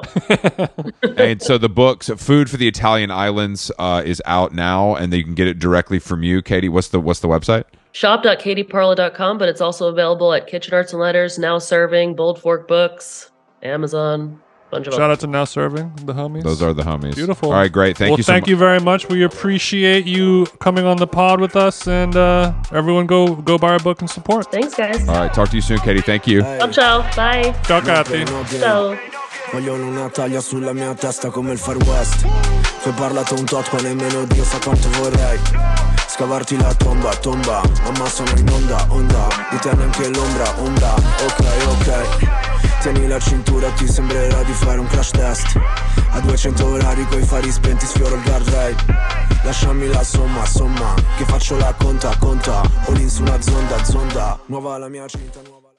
And so the book, so Food for the Italian Islands, uh, is out now, and you can get it directly from you, Katie. What's the what's the website? shop dot katie parla dot com, but it's also available at Kitchen Arts and Letters, Now Serving, Bold Fork Books, Amazon, bunch of Shout other. out to Now Serving, the homies. Those are the homies. Beautiful. All right, great. Thank well, you so thank much. you very much. We appreciate you coming on the pod with us, and uh, everyone go go buy our book and support. Thanks, guys. All right, talk to you soon, Katie. Thank you. Ciao, ciao. Bye. Ciao, Catti. Ciao. Vogliono una taglia sulla mia testa come il Far West. Tu hai parlato un tot ma nemmeno Dio sa quanto vorrei scavarti la tomba, tomba. Mamma sono in onda, onda. Di te neanche l'ombra, onda. Ok, ok. Tieni la cintura, ti sembrerà di fare un crash test. A duecento orari coi fari spenti sfioro il guardrail. Lasciami la somma, somma. Che faccio la conta, conta. All in su una zonda, zonda. Nuova la mia cinta, nuova